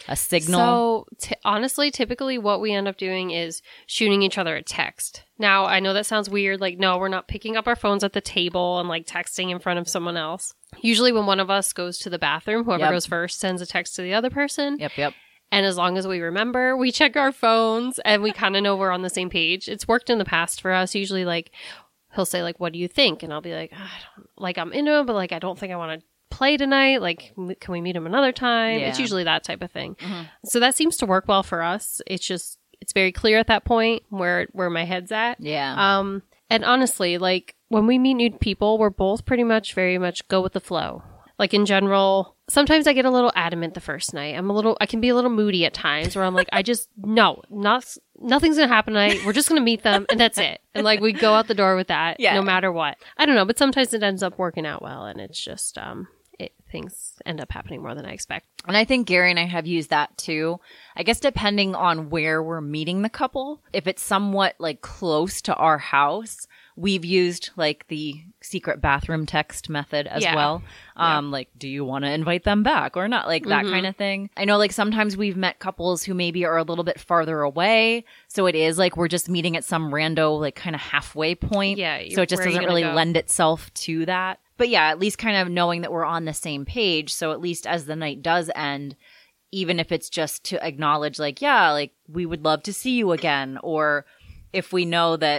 signal? So honestly, typically what we end up doing is shooting each other a text. Now, I know that sounds weird. Like, no, we're not picking up our phones at the table and like texting in front of someone else. Usually when one of us goes to the bathroom, whoever goes first sends a text to the other person. Yep. And as long as we remember, we check our phones and we kind of know we're on the same page. It's worked in the past for us. Usually like he'll say like, what do you think? And I'll be like, I'm into him, but like, I don't think I want to play tonight. Like, can we meet him another time? Yeah. It's usually that type of thing. So that seems to work well for us. It's very clear at that point where my head's at. Yeah. And honestly, like when we meet new people, we're both pretty much very much go with the flow. Like in general, sometimes I get a little adamant the first night. I can be a little moody at times where I'm like, nothing's going to happen tonight. We're just going to meet them and that's it. And like we go out the door with that no matter what. I don't know, but sometimes it ends up working out well, and it's just, things end up happening more than I expect. And I think Gary and I have used that too. I guess depending on where we're meeting the couple, if it's somewhat like close to our house, we've used like the secret bathroom text method as well. Like, do you want to invite them back or not? Like that kind of thing. I know like sometimes we've met couples who maybe are a little bit farther away. So it is like we're just meeting at some rando like kind of halfway point. Yeah. So it just doesn't really lend itself to that. But yeah, at least kind of knowing that we're on the same page. So at least as the night does end, even if it's just to acknowledge like, yeah, like we would love to see you again. Or if we know that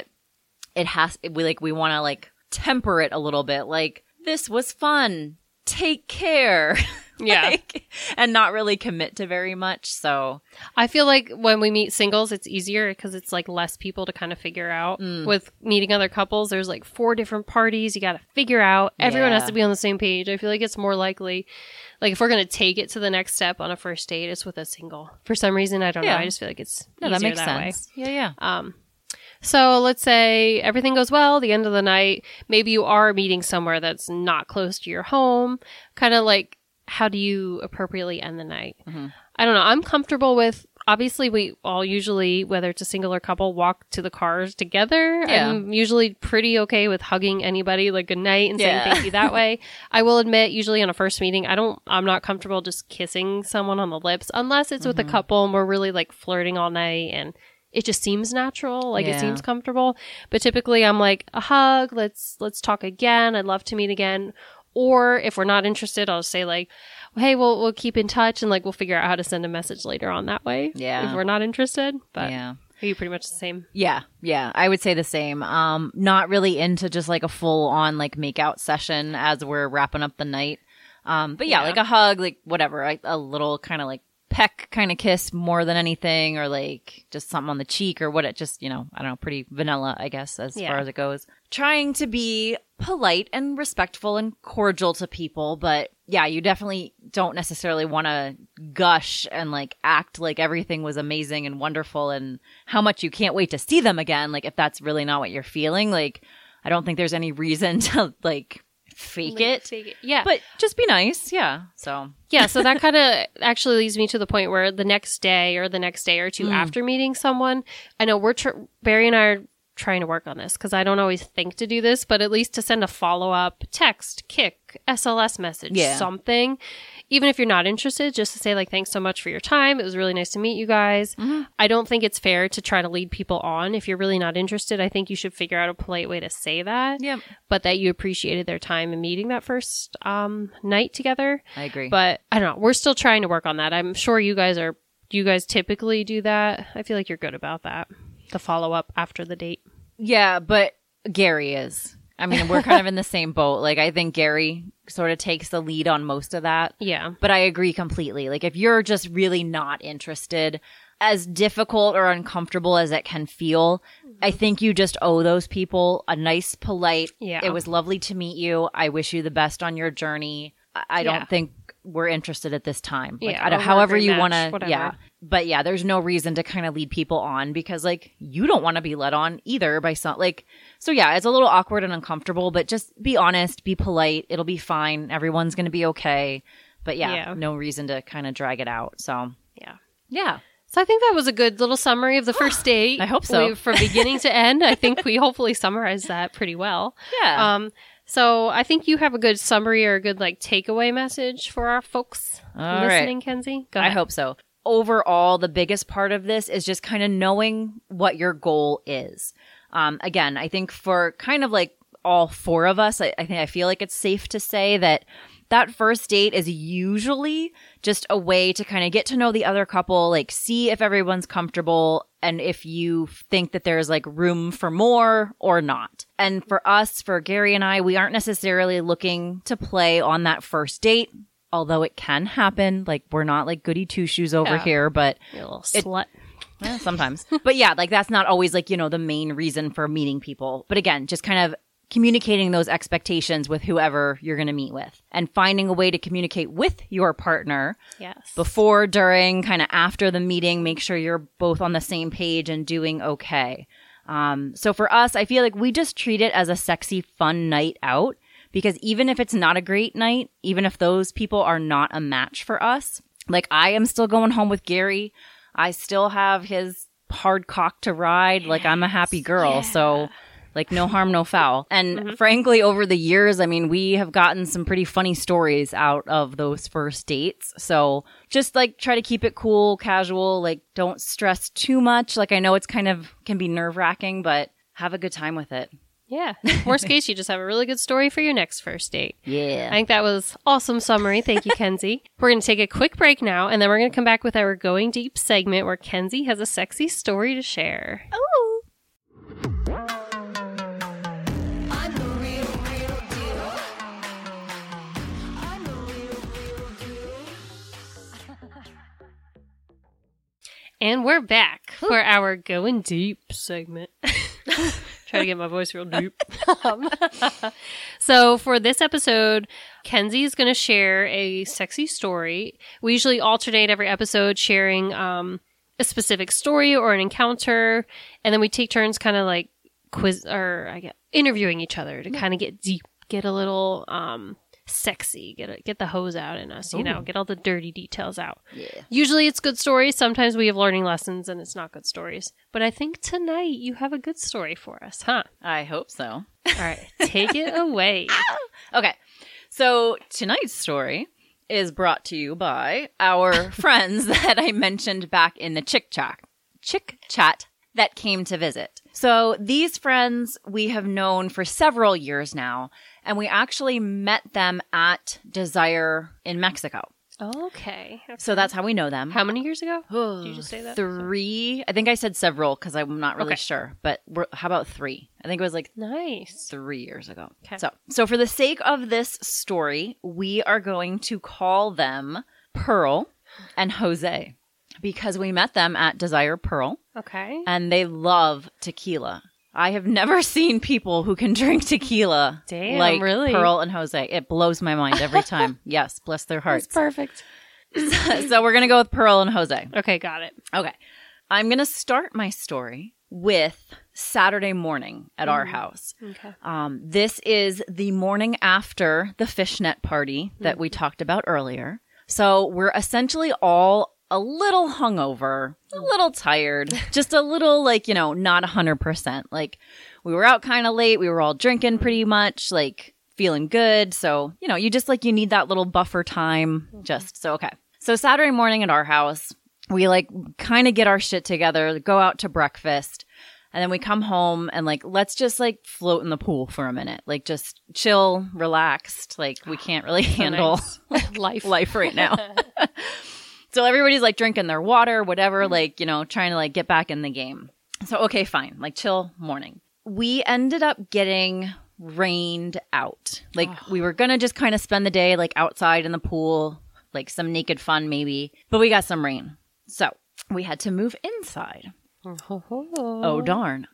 we want to like temper it a little bit, like this was fun, take care. Yeah. And not really commit to very much. So I feel like when we meet singles, it's easier because it's like less people to kind of figure out. With meeting other couples, there's like 4 different parties you got to figure out. Everyone has to be on the same page. I feel like it's more likely, like if we're going to take it to the next step on a first date, it's with a single. For some reason, I don't know. I just feel like it's easier that makes sense. Way. Yeah. So let's say everything goes well, the end of the night, maybe you are meeting somewhere that's not close to your home. Kind of like, how do you appropriately end the night? I don't know. I'm comfortable with, obviously we all usually, whether it's a single or couple, walk to the cars together. Yeah. I'm usually pretty okay with hugging anybody like good night and saying thank you that way. I will admit, usually on a first meeting, I'm not comfortable just kissing someone on the lips unless it's with a couple and we're really like flirting all night and it just seems natural, like it seems comfortable. But typically I'm like, a hug, let's talk again. I'd love to meet again. Or if we're not interested, I'll say like, hey, we'll keep in touch and like we'll figure out how to send a message later on that way. Yeah. If we're not interested. But yeah. Are you pretty much the same? Yeah. I would say the same. Not really into just like a full on like make out session as we're wrapping up the night. But yeah, like a hug, like whatever, a little kind of like peck kind of kiss more than anything, or like just something on the cheek or what, it just, I don't know, pretty vanilla, I guess, as far as it goes. Trying to be polite and respectful and cordial to people, but yeah, you definitely don't necessarily want to gush and like act like everything was amazing and wonderful and how much you can't wait to see them again. Like if that's really not what you're feeling, like I don't think there's any reason to like fake it. Yeah. But just be nice. Yeah. So Yeah, so that kind of actually leads me to the point where the next day or the next day or two after meeting someone, I know Barry and I are trying to work on this because I don't always think to do this, but at least to send a follow-up text, kick, SLS message, something. Even if you're not interested, just to say like, thanks so much for your time. It was really nice to meet you guys. I don't think it's fair to try to lead people on. If you're really not interested, I think you should figure out a polite way to say that. Yep. But that you appreciated their time in meeting that first night together. I agree. But I don't know. We're still trying to work on that. I'm sure you guys are. Do you guys typically do that? I feel like you're good about that. The follow-up after the date. Yeah, but Gary is. I mean, we're kind of in the same boat. Like, I think Gary sort of takes the lead on most of that. Yeah. But I agree completely. Like, if you're just really not interested, as difficult or uncomfortable as it can feel, I think you just owe those people a nice, polite, it was lovely to meet you. I wish you the best on your journey. I don't think we're interested at this time. Like, however you want to. Yeah. But yeah, there's no reason to kind of lead people on because like you don't want to be led on either by some like, so yeah, it's a little awkward and uncomfortable, but just be honest, be polite. It'll be fine. Everyone's going to be okay. But yeah, no reason to kind of drag it out. So yeah. So I think that was a good little summary of the first date. I hope so. From beginning to end, I think we hopefully summarized that pretty well. Yeah. So I think you have a good summary or a good like takeaway message for our folks listening, right. Kenzie. Go ahead. I hope so. Overall, the biggest part of this is just kind of knowing what your goal is. Again, I think for kind of like all four of us, I feel like it's safe to say that first date is usually just a way to kind of get to know the other couple, like see if everyone's comfortable and if you think that there's like room for more or not. And for us, for Gary and I, we aren't necessarily looking to play on that first date, although it can happen. Like we're not like goody two shoes over here, but you're a little slut. Sometimes. But yeah, like that's not always like, you know, the main reason for meeting people. But again, just kind of communicating those expectations with whoever you're going to meet with and finding a way to communicate with your partner before, during, kind of after the meeting. Make sure you're both on the same page and doing okay. So for us, I feel like we just treat it as a sexy, fun night out because even if it's not a great night, even if those people are not a match for us, like I am still going home with Gary. I still have his hard cock to ride. Like I'm a happy girl. So like no harm, no foul. And frankly, over the years, I mean, we have gotten some pretty funny stories out of those first dates. So just like try to keep it cool, casual, like don't stress too much. Like I know it's kind of can be nerve wracking, but have a good time with it. Yeah. Worst case, you just have a really good story for your next first date. Yeah. I think that was awesome summary. Thank you, Kenzie. We're going to take a quick break now, and then we're going to come back with our Going Deep segment where Kenzie has a sexy story to share. Oh. And we're back for our Going Deep segment. Try to get my voice real deep. So for this episode, Kenzie is going to share a sexy story. We usually alternate every episode sharing a specific story or an encounter, and then we take turns kind of like interviewing each other to kind of get deep, get a little sexy, get the hose out in us, you know, get all the dirty details out. Yeah. Usually it's good stories. Sometimes we have learning lessons and it's not good stories. But I think tonight you have a good story for us, huh? I hope so. All right, take it away. Okay. So tonight's story is brought to you by our friends that I mentioned back in the Chick Chat that came to visit. So these friends we have known for several years now, and we actually met them at Desire in Mexico. Okay. So that's how we know them. How many years ago? Did you just say that? 3. I think I said several because I'm not really sure. But how about 3? I think it was like nice 3 years ago. Okay. So for the sake of this story, we are going to call them Pearl and Jose because we met them at Desire Pearl. Okay. And they love tequila. I have never seen people who can drink tequila like really? Pearl and Jose. It blows my mind every time. Yes, bless their hearts. That's perfect. So we're going to go with Pearl and Jose. Okay, got it. Okay. I'm going to start my story with Saturday morning at our house. Okay. This is the morning after the fishnet party that we talked about earlier. So we're essentially all a little hungover, a little tired, just a little like, not 100%. Like we were out kind of late. We were all drinking pretty much, like feeling good. So, you just like, you need that little buffer time just so, okay. So Saturday morning at our house, we like kind of get our shit together, go out to breakfast. And then we come home and like, let's just like float in the pool for a minute. Like just chill, relaxed. Like we can't really handle life right now. So everybody's like drinking their water, whatever, like, trying to like get back in the game. So, okay, fine. Like chill morning. We ended up getting rained out. Like we were going to just kind of spend the day like outside in the pool, like some naked fun maybe, but we got some rain. So we had to move inside. Oh, darn.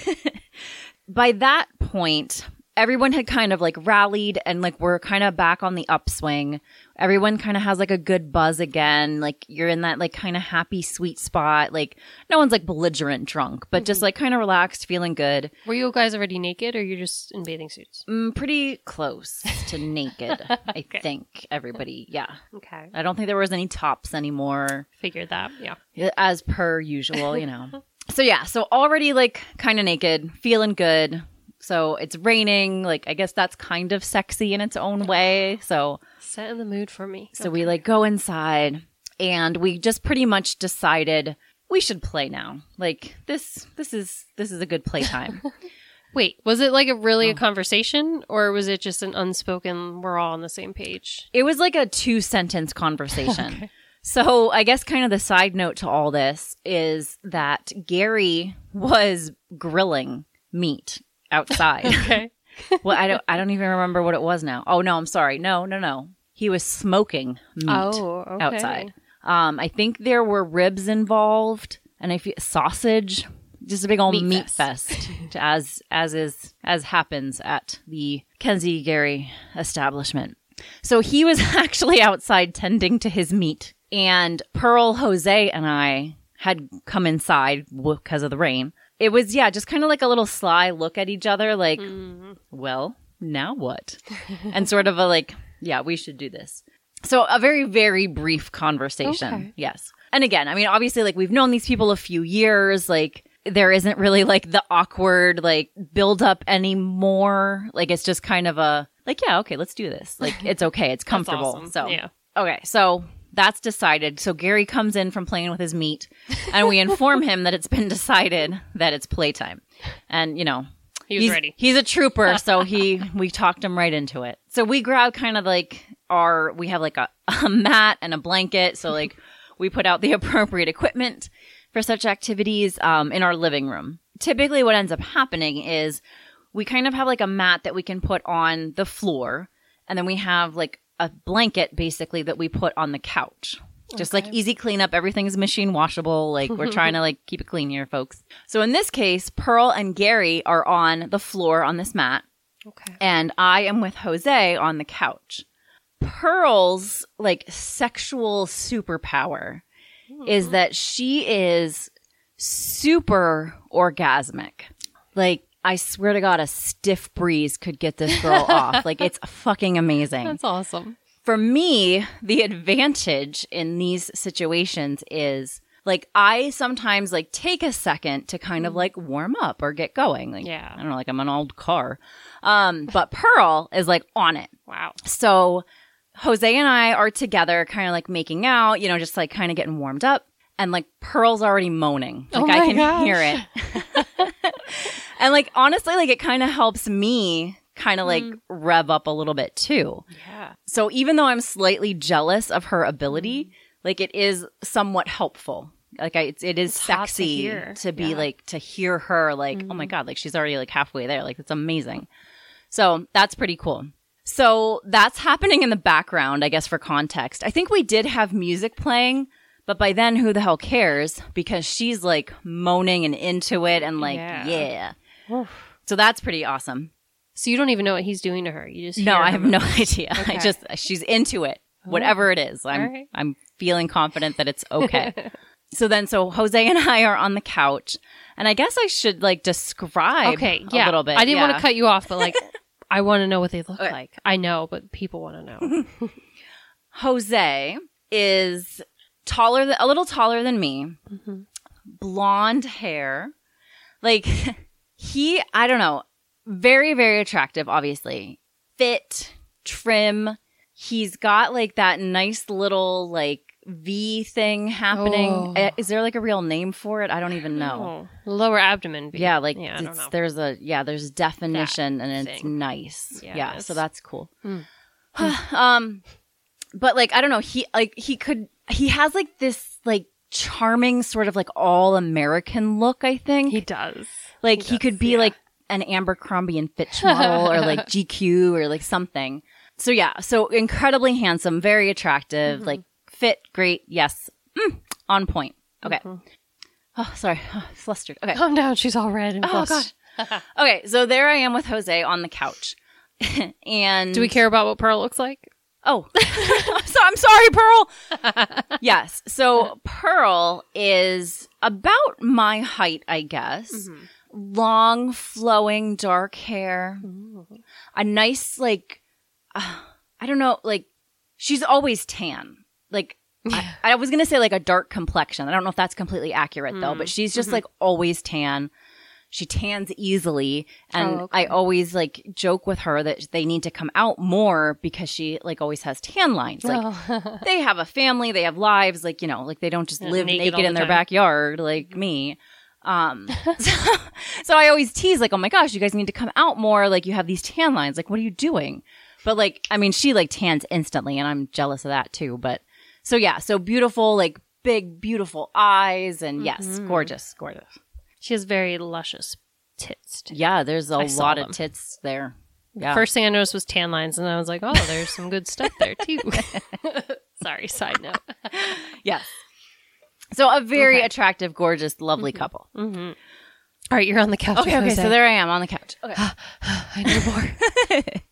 By that point, everyone had kind of like rallied and like we're kind of back on the upswing. Everyone kind of has like a good buzz again. Like you're in that like kind of happy, sweet spot. Like no one's like belligerent drunk, but just like kind of relaxed, feeling good. Were you guys already naked or you're just in bathing suits? Pretty close to naked, I think. Everybody, yeah. Okay. I don't think there was any tops anymore. Figured that, yeah. As per usual, So yeah, so already like kind of naked, feeling good. So it's raining. Like, I guess that's kind of sexy in its own way. So set in the mood for me. So we like go inside and we just pretty much decided we should play now. Like this is a good playtime. Wait, was it like a conversation or was it just an unspoken, we're all on the same page? It was like a 2-sentence conversation. Okay. So I guess kind of the side note to all this is that Gary was grilling meat outside. Okay. Well, I don't even remember what it was now. Oh no, I'm sorry. No. He was smoking meat outside. I think there were ribs involved and sausage, just a big old meat fest as happens at the Kenzie Gary establishment. So he was actually outside tending to his meat. And Pearl, Jose, and I had come inside because of the rain. It was, just kind of like a little sly look at each other, like, well, now what? And sort of a like, we should do this. So a very, very brief conversation. Okay. Yes. And again, I mean, obviously, like, we've known these people a few years. Like, there isn't really, like, the awkward, like, build up anymore. Like, it's just kind of a, like, okay, let's do this. Like, it's okay. It's comfortable. Awesome. So, yeah. Okay. So that's decided. So Gary comes in from playing with his meat and we inform him that it's been decided that it's playtime. And, he was ready. He's a trooper. So we talked him right into it. So we grab kind of like we have like a mat and a blanket. So like we put out the appropriate equipment for such activities in our living room. Typically what ends up happening is we kind of have like a mat that we can put on the floor. And then we have like a blanket basically that we put on the couch. Just like easy cleanup. Everything's machine washable. Like we're trying to like keep it clean here, folks. So in this case, Pearl and Gary are on the floor on this mat. Okay. And I am with Jose on the couch. Pearl's like sexual superpower is that she is super orgasmic. Like, I swear to God, a stiff breeze could get this girl off. Like, it's fucking amazing. That's awesome. For me, the advantage in these situations is, like, I sometimes, like, take a second to kind of, like, warm up or get going. Like, I don't know, like, I'm an old car. But Pearl is, like, on it. Wow. So Jose and I are together kind of, like, making out, just, like, kind of getting warmed up. And, like, Pearl's already moaning. Like, I can hear it. And, like, honestly, like, it kind of helps me kind of, like, rev up a little bit, too. Yeah. So even though I'm slightly jealous of her ability, like, it is somewhat helpful. Like, it is sexy to be, like, to hear her, like, oh, my God, like, she's already, like, halfway there. Like, it's amazing. So that's pretty cool. So that's happening in the background, I guess, for context. I think we did have music playing. But by then, who the hell cares? Because she's, like, moaning and into it and, like, So that's pretty awesome. So you don't even know what he's doing to her. You just I have no idea. Okay. She's into it. Whatever it is. I'm feeling confident that it's okay. So Jose and I are on the couch, and I guess I should like describe Okay, a little bit. I didn't want yeah. to cut you off, but like, I want to know what they look Okay. like. I know, but people want to know. Jose is a little taller than me, blonde hair. Like I don't know, very, very attractive, obviously. Fit, trim. He's got like that nice little like V thing happening. Oh. Is there like a real name for it? I don't even know. Oh, lower abdomen. Yeah, like I don't know. there's definition and it's thing. nice. Yeah, Yeah, it's- so that's cool. But like I don't know, he has like this like charming sort of like all American look, I think. He does. Like he could be like an Abercrombie and Fitch model or like GQ or like something. So yeah, so incredibly handsome, very attractive, like fit, great, yes. On point. Okay. Oh, sorry. Oh, flustered. Okay. Calm down. She's all red and Oh flushed. god. Okay, so there I am with Jose on the couch. And Do we care about what Pearl looks like? Oh, I'm sorry, Pearl. Yes. So Pearl is about my height, I guess. Long, flowing, dark hair. A nice, like, I don't know, like, she's always tan. Like, I was going to say like a dark complexion. I don't know if that's completely accurate though, but she's just like always tan. She tans easily. And I always like joke with her that they need to come out more because she like always has tan lines. Like they have a family, they have lives, like, you know, like they don't just live naked all naked the in their time. backyard like me. So I always tease like, oh my gosh, you guys need to come out more. Like you have these tan lines. Like, what are you doing? But like, I mean, she like tans instantly and I'm jealous of that too. But so yeah, so beautiful, like big, beautiful eyes and yes, gorgeous, gorgeous. She has very luscious tits. Too. Yeah, there's a saw lot them. of tits there. Yeah. First thing I noticed was tan lines, and I was like, oh, there's some good stuff there, too. Sorry, side note. Yes. So a very attractive, gorgeous, lovely couple. All right, you're on the couch. Okay, with okay. Jose. So there I am on the couch. Okay. I need more.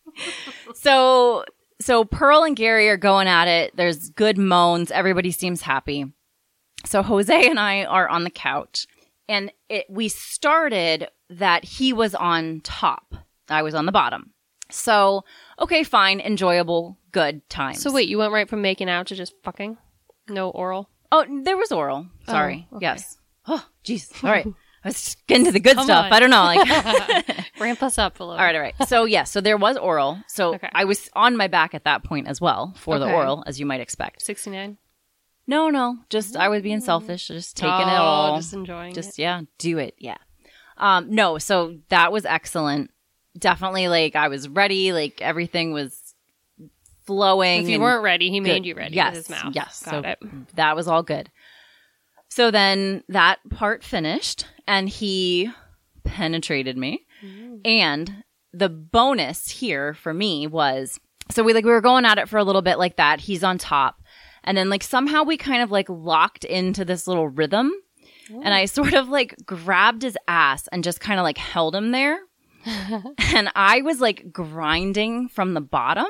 So Pearl and Gary are going at it. There's good moans. Everybody seems happy. So Jose and I are on the couch, and we started that he was on top. I was on the bottom. So, okay, fine, enjoyable, good times. So wait, you went right from making out to just fucking? No oral? Oh, there was oral. Sorry. okay. Yes. Oh, jeez. All right. Let's get into the good Come stuff. on. I don't know. Like, Ramp us up a little. all right. So, yes. So there was oral. So Okay. I was on my back at that point as well for the Okay. oral, as you might expect. 69? No. Just I was being selfish. Just taking it Oh, all. just enjoying it. Yeah, do it. Yeah. No, so that was excellent. Definitely, like, I was ready. Like, everything was flowing. If you and weren't ready, he made good. you ready Yes, with his mouth. yes. Got So it. that was all good. So then that part finished, and he penetrated me. And the bonus here for me was, so we were going at it for a little bit like that. He's on top. And then like somehow we kind of like locked into this little rhythm. And I sort of like grabbed his ass and just kind of like held him there. And I was like grinding from the bottom.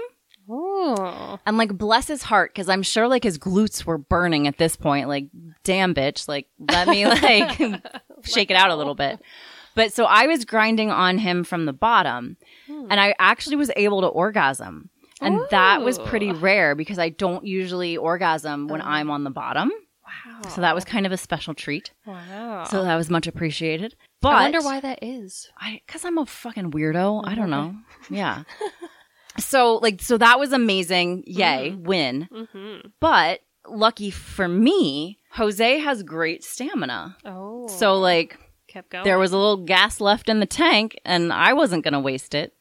Ooh. And like bless his heart, because I'm sure like his glutes were burning at this point. Like, damn bitch, like let me like shake it out a little bit. But so I was grinding on him from the bottom, and I actually was able to orgasm. And that was pretty rare because I don't usually orgasm when I'm on the bottom. Wow. So that was kind of a special treat. Wow. So that was much appreciated. But I wonder why that is. because I'm a fucking weirdo. I don't know. Yeah. So that was amazing. Yay, win. But lucky for me, Jose has great stamina. Oh. So like kept going. there was a little gas left in the tank and I wasn't going to waste it.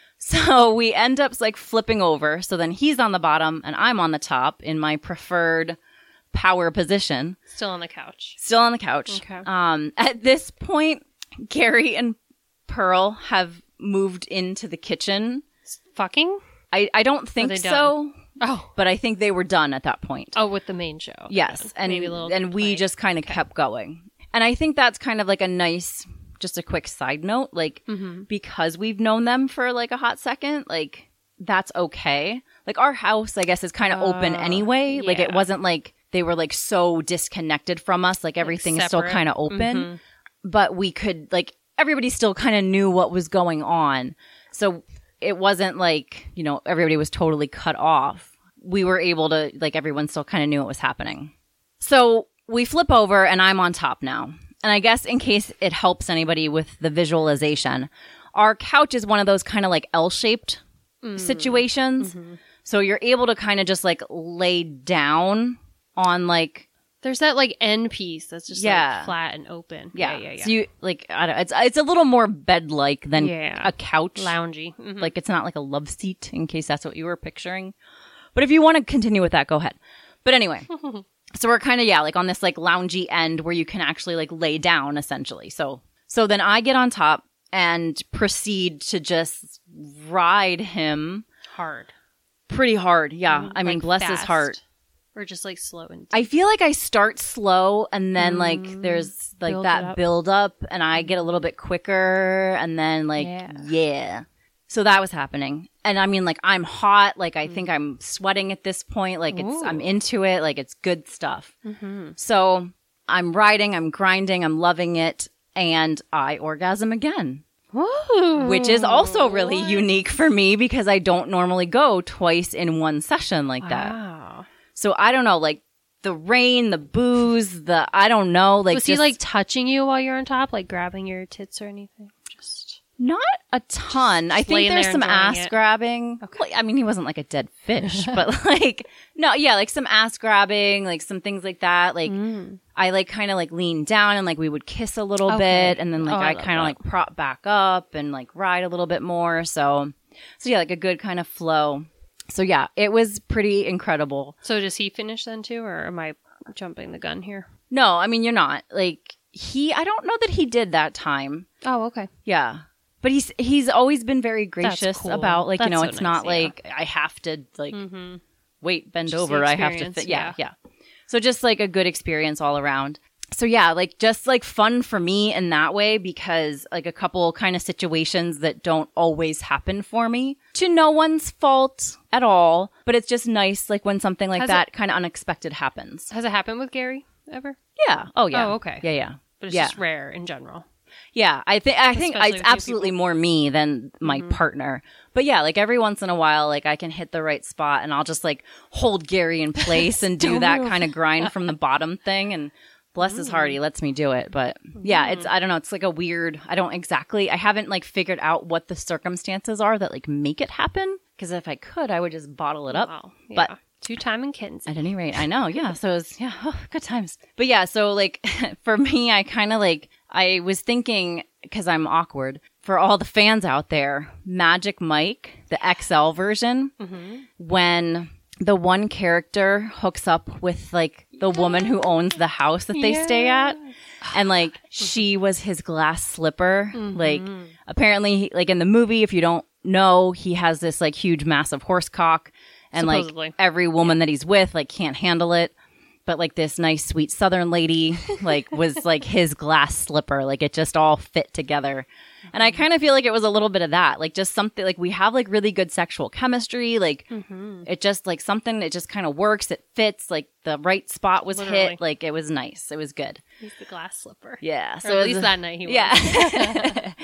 So we end up like flipping over. So then he's on the bottom and I'm on the top in my preferred power position. Still on the couch. Still on the couch. Okay. At this point, Gary and Pearl have moved into the kitchen. Fucking? I don't think they so, Oh. but I think they were done at that point. Oh, with the main show. Yes, and maybe a little and we complaint. just kind of kept going. And I think that's kind of like a nice, just a quick side note, like because we've known them for like a hot second, like that's okay. Like our house, I guess, is kind of open anyway. Like it yeah. wasn't like they were like so disconnected from us. Like everything is still separate. kind of open, but we could like everybody still kind of knew what was going on. So it wasn't like, you know, everybody was totally cut off. We were able to like everyone still kind of knew what was happening. So we flip over and I'm on top now. And I guess in case it helps anybody with the visualization, our couch is one of those kind of like L-shaped situations. So you're able to kind of just like lay down on like, There's that like end piece that's just Yeah. like flat and open. yeah. So you like, I don't, it's a little more bed-like than Yeah. a couch. Loungy. Mhm. Like it's not like a love seat in case that's what you were picturing. But if you want to continue with that, go ahead. But anyway, so we're kind of, like on this like loungy end where you can actually like lay down essentially. So then I get on top and proceed to just ride him Hard. pretty hard. Yeah. I mean, Like bless his fast. heart. Or just like slow and I feel like I start slow and then like there's like Build it that up. build up and I get a little bit quicker and then like, yeah. So that was happening. And I mean, like I'm hot. Like I think I'm sweating at this point. Like I'm into it. Like it's good stuff. So I'm riding, I'm grinding, I'm loving it. And I orgasm again. Which is also really unique for me because I don't normally go twice in one session like that. Wow. So I don't know, like the rain, the booze, I don't know. Like Was he just like touching you while you're on top, like grabbing your tits or anything? Just not a ton. I think laying there's there some enjoying ass it. grabbing. Well, I mean, he wasn't like a dead fish, but like, no, yeah, like some ass grabbing, like some things like that. Like I like kind of like leaned down and like we would kiss a little bit and then like Oh, I I love kind of that. like prop back up and like ride a little bit more. So yeah, like a good kind of flow. So yeah, it was pretty incredible. So does he finish then too, or am I jumping the gun here? No, I mean, you're not. Like I don't know that he did that time. Oh, okay. Yeah. But he's always been very gracious cool. about like, you That's know, so it's nice, not yeah. like I have to like wait, bend Just the over. I have to experience, fit. Yeah. So just like a good experience all around. So yeah, like just like fun for me in that way because like a couple kind of situations that don't always happen for me to no one's fault at all. But it's just nice like when something like Has that kind of unexpected happens. Has it happened with Gary ever? Yeah. Oh yeah. Oh, okay. Yeah. But it's Yeah. just rare in general. Yeah, I think Especially it's with new absolutely more me than my partner. But yeah, like every once in a while, like I can hit the right spot and I'll just like hold Gary in place and do that kind of grind from the bottom thing. And bless his heart, he lets me do it. But yeah, I don't know. It's like a weird, I haven't like figured out what the circumstances are that like make it happen. Because if I could, I would just bottle it up. Wow. But Yeah. 2-time and Kinsey. at any rate, I know. Yeah. So it was, good times. But yeah, so like for me, I kind of like, I was thinking, because I'm awkward, for all the fans out there, Magic Mike, the XL version, when the one character hooks up with like the woman who owns the house that they stay at. And like she was his glass slipper. Like apparently, like in the movie, if you don't know, he has this like huge, massive horse cock. And Supposedly. like every woman that he's with, like can't handle it. But like this nice, sweet Southern lady, like was like his glass slipper. Like it just all fit together. And I kind of feel like it was a little bit of that. Like just something like we have like really good sexual chemistry. Like it just like something that just kind of works. It fits. Like the right spot was Literally. hit. Like it was nice. It was good. He's the glass slipper. Yeah. Or So at it was least a- that night he was. Yeah.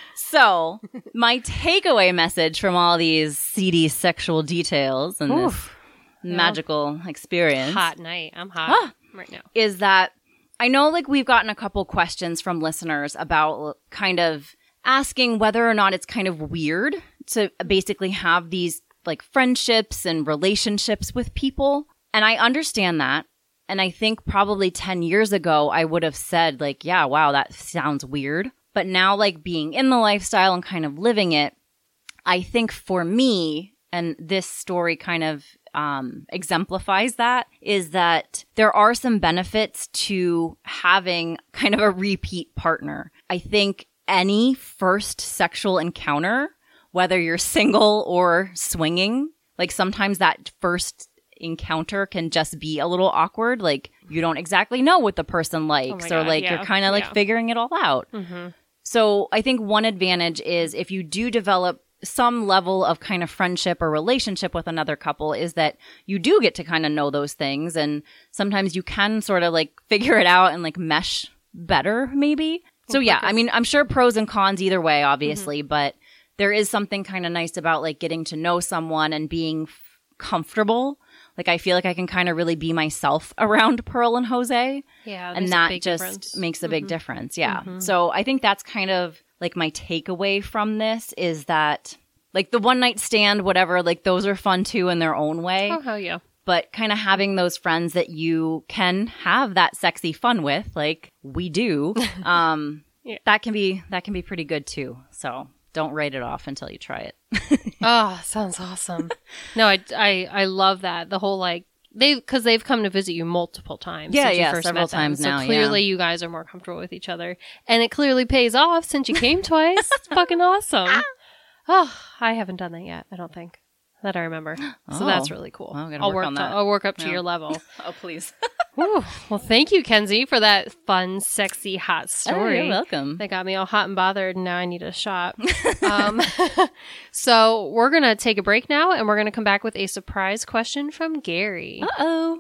So my takeaway message from all these seedy sexual details and this magical experience Hot night. I'm hot right now. is that I know like we've gotten a couple questions from listeners about kind of asking whether or not it's kind of weird to basically have these like friendships and relationships with people. And I understand that. And I think probably 10 years ago, I would have said like, yeah, wow, that sounds weird. But now like being in the lifestyle and kind of living it, I think for me, and this story kind of exemplifies that, is that there are some benefits to having kind of a repeat partner. I think any first sexual encounter, whether you're single or swinging, like sometimes that first encounter can just be a little awkward. Like you don't exactly know what the person likes, or God, like yeah, you're kind of like yeah. figuring it all out. So I think one advantage is if you do develop some level of kind of friendship or relationship with another couple is that you do get to kind of know those things. And sometimes you can sort of like figure it out and like mesh better maybe. So yeah, I mean, I'm sure pros and cons either way, obviously, but there is something kind of nice about like getting to know someone and being comfortable. Like I feel like I can kind of really be myself around Pearl and Jose. Yeah. And that just makes a big difference. Yeah. So I think that's kind of like my takeaway from this is that like the one night stand, whatever, like those are fun too in their own way. Oh, hell yeah. But kind of having those friends that you can have that sexy fun with, like we do, that can be pretty good too. So don't write it off until you try it. Oh, sounds awesome. No, I love that. The whole like because they've come to visit you multiple times. Yeah, since you yeah, first several met them. times now, So clearly you guys are more comfortable with each other, and it clearly pays off since you came twice. It's fucking awesome. Oh, I haven't done that yet. I don't think that I remember. So that's really cool. Well, I'm gonna work on that. I'll work up to your level. Oh, please. Whew. Well, thank you, Kenzie, for that fun, sexy, hot story. Oh, you're welcome. That got me all hot and bothered, and now I need a shot. So we're going to take a break now, and we're going to come back with a surprise question from Gary. Uh-oh.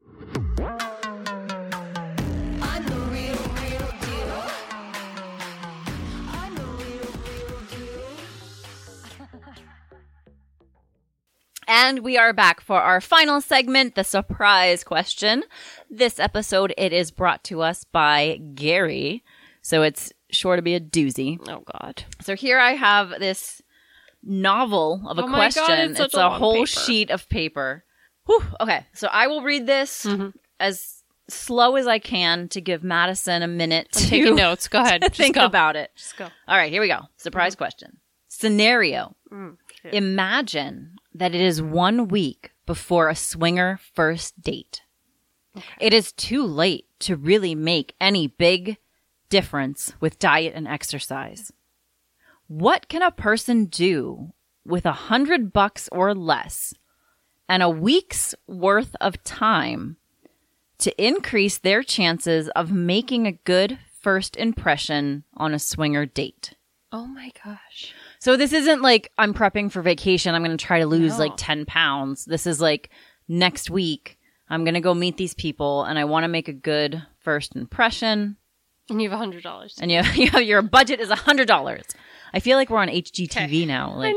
And we are back for our final segment, the surprise question. This episode, it is brought to us by Gary. So it's sure to be a doozy. Oh, God. So here I have this novel of a question. God, it's a whole sheet of paper. Whew. Okay, so I will read this as slow as I can to give Madison a minute to taking notes. Go ahead. Just think go. about it. Just go. All right, here we go. Surprise question. Scenario. Okay. Imagine that it is 1 week before a swinger first date. Okay. It is too late to really make any big difference with diet and exercise. What can a person do with $100 or less and a week's worth of time to increase their chances of making a good first impression on a swinger date? Oh, my gosh. So this isn't like I'm prepping for vacation. I'm going to try to lose like 10 pounds. This is like next week. I'm going to go meet these people and I want to make a good first impression. And you have $100. And your budget is $100. I feel like we're on HGTV now. Like,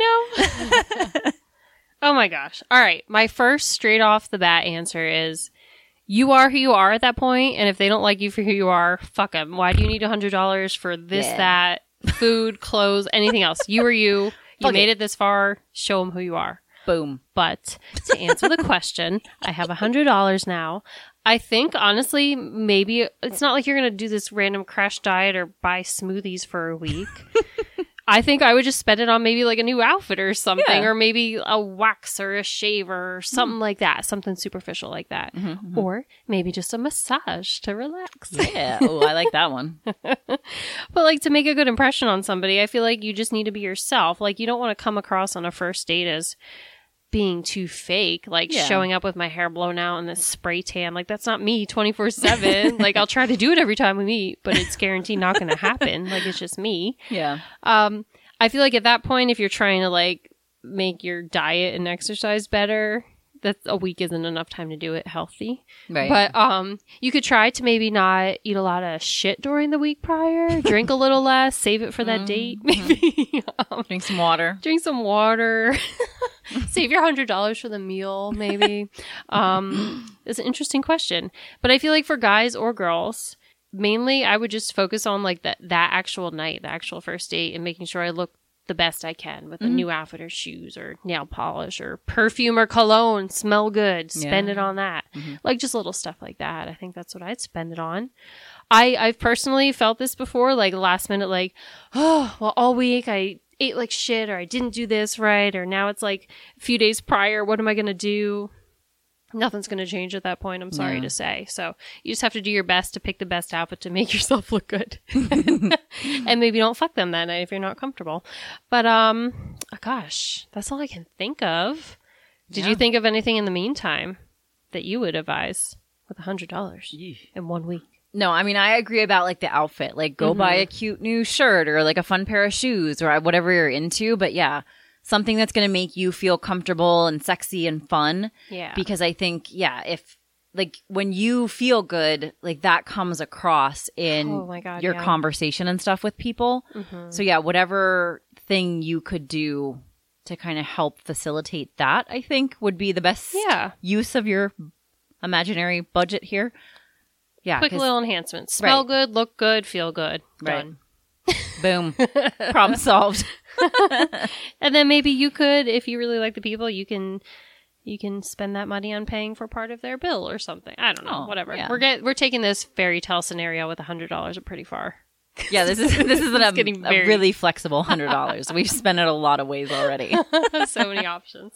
I know. Oh my gosh. All right. My first straight off the bat answer is you are who you are at that point. And if they don't like you for who you are, fuck them. Why do you need $100 for this, that? Food, clothes, anything else. You are you. You made it this far. Show them who you are. Boom. But to answer the question, I have $100 now. I think, honestly, maybe it's not like you're going to do this random crash diet or buy smoothies for a week. I think I would just spend it on maybe like a new outfit or something, or maybe a wax or a shave or something like that, something superficial like that. Or maybe just a massage to relax. Yeah. Oh, I like that one. But like to make a good impression on somebody, I feel like you just need to be yourself. Like you don't want to come across on a first date as being too fake, like showing up with my hair blown out and this spray tan. Like that's not me 24/7. Like I'll try to do it every time we meet, but it's guaranteed not going to happen. Like it's just me. Yeah. I feel like at that point, if you're trying to like make your diet and exercise better, that a week isn't enough time to do it healthy. Right. But you could try to maybe not eat a lot of shit during the week prior, drink a little less, save it for that date, maybe. Drink some water. Drink some water. Save your $100 for the meal, maybe. It's an interesting question. But I feel like for guys or girls, mainly I would just focus on like that actual night, the actual first date, and making sure I look the best I can with a new outfit or shoes or nail polish or perfume or cologne. Smell good. Spend it on that. Like just little stuff like that. I think that's what I'd spend it on. I've personally felt this before, like last minute, like, oh, well, all week I ate like shit or I didn't do this right, or now it's like a few days prior. What am I going to do? Nothing's going to change at that point, I'm sorry to say. So you just have to do your best to pick the best outfit to make yourself look good. And maybe don't fuck them that night if you're not comfortable. But, gosh, that's all I can think of. Did you think of anything in the meantime that you would advise with $100 in 1 week? No, I mean, I agree about like the outfit. Like go buy a cute new shirt or like a fun pair of shoes or whatever you're into. But yeah, something that's going to make you feel comfortable and sexy and fun. Yeah. Because I think, if like when you feel good, like that comes across in Oh my God, your yeah. conversation and stuff with people. Mm-hmm. So whatever thing you could do to kind of help facilitate that, I think would be the best Yeah. use of your imaginary budget here. Yeah. Quick 'cause- little enhancements. Smell Right. good, look good, feel good. Right. Done. Boom. Problem solved. And then maybe you could, if you really like the people, you can spend that money on paying for part of their bill or something. I don't know. Oh, Whatever. yeah. We're taking this fairy tale scenario with $100 pretty far. Yeah, this is getting a very- really flexible $100. We've spent it a lot of ways already. So many options.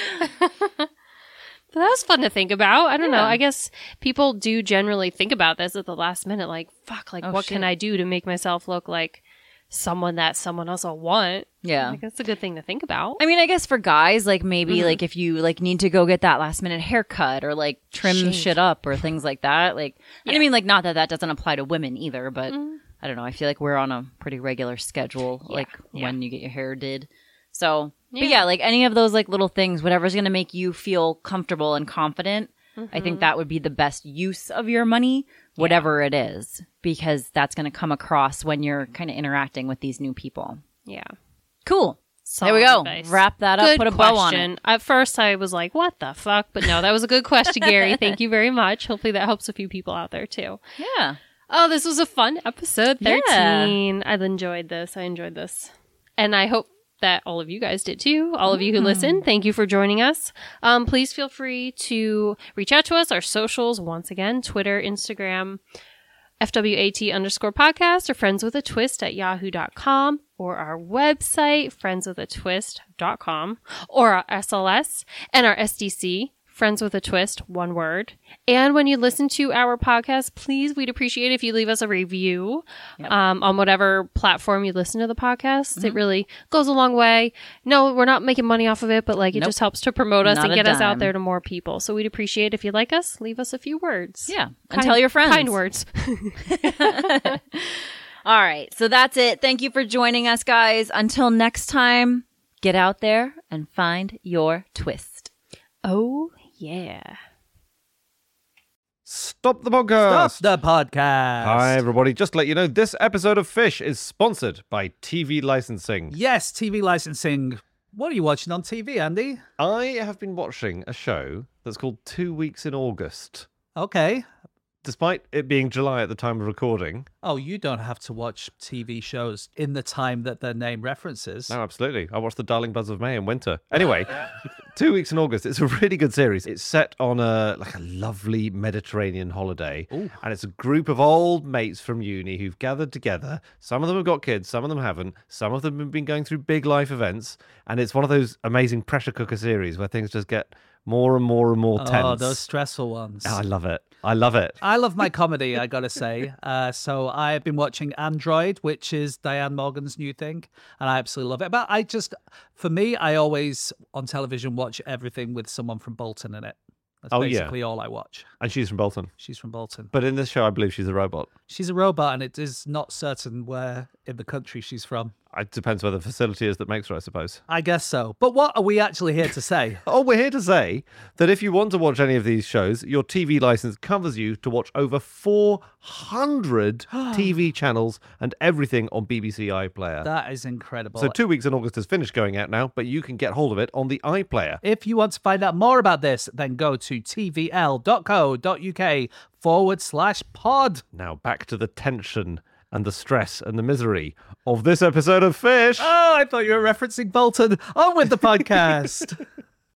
But that was fun to think about. I don't know. Yeah. I guess people do generally think about this at the last minute. Like, fuck, like, Oh, what shit. can I do to make myself look like someone that someone else will want? Yeah. Like, that's a good thing to think about. I mean, I guess for guys, like maybe Mm-hmm. like if you like need to go get that last minute haircut or like trim Shave. shit up or things like that. Like, and I mean, like not that that doesn't apply to women either, but I don't know. I feel like we're on a pretty regular schedule, like yeah. when you get your hair did. So, but Yeah. yeah, like any of those like little things, whatever's going to make you feel comfortable and confident. I Mm-hmm. think that would be the best use of your money, whatever it is, because that's going to come across when you're kind of interacting with these new people. Yeah. Cool. There we Solid go. advice. Wrap that up. Good Put a bow on question. it. At first, I was like, what the fuck? But no, that was a good question, Gary. Thank you very much. Hopefully that helps a few people out there, too. Yeah. Oh, this was a fun episode 13. Yeah. I enjoyed this. And I hope that all of you guys did too. All of you who listen, thank you for joining us. Please feel free to reach out to us. Our socials, once again, Twitter, Instagram, FWAT_podcast or friendswithatwist at yahoo.com or our website, friendswithatwist.com or our SLS and our SDC, Friends with a Twist, one word. And when you listen to our podcast, please, we'd appreciate if you leave us a review on whatever platform you listen to the podcast. It really goes a long way. No, we're not making money off of it, but like it Nope. just helps to promote us Not and a get us out dime. there to more people. So we'd appreciate if you like us, leave us a few words. Yeah. And tell your friends. Kind words. All right. So that's it. Thank you for joining us, guys. Until next time, get out there and find your twist. Oh, yeah. Stop the podcast. Stop the podcast. Hi, everybody. Just to let you know, this episode of Fish is sponsored by TV Licensing. Yes, TV licensing. What are you watching on TV, Andy? I have been watching a show that's called 2 Weeks in August. Okay. Despite it being July at the time of recording. Oh, you don't have to watch TV shows in the time that their name references. No, absolutely. I watched The Darling Buds of May in winter. Anyway, 2 Weeks in August. It's a really good series. It's set on a lovely Mediterranean holiday. Ooh. And it's a group of old mates from uni who've gathered together. Some of them have got kids, some of them haven't. Some of them have been going through big life events. And it's one of those amazing pressure cooker series where things just get more and more and more tense. Oh, those stressful ones. I love it. I love it. I love my comedy, I gotta say. So I've been watching Android, which is Diane Morgan's new thing, and I absolutely love it. But for me, I always on television watch everything with someone from Bolton in it. That's Oh, yeah. basically all I watch. And she's from Bolton. She's from Bolton. But in this show, I believe she's a robot. She's a robot, and it is not certain where in the country she's from. It depends where the facility is that makes her, I suppose. I guess so. But what are we actually here to say? Oh, we're here to say that if you want to watch any of these shows, your TV license covers you to watch over 400 TV channels and everything on BBC iPlayer. That is incredible. So 2 Weeks in August has finished going out now, but you can get hold of it on the iPlayer. If you want to find out more about this, then go to tvl.co.uk/pod. Now back to the tension and the stress and the misery of this episode of Fish. Oh, I thought you were referencing Bolton. On with the podcast.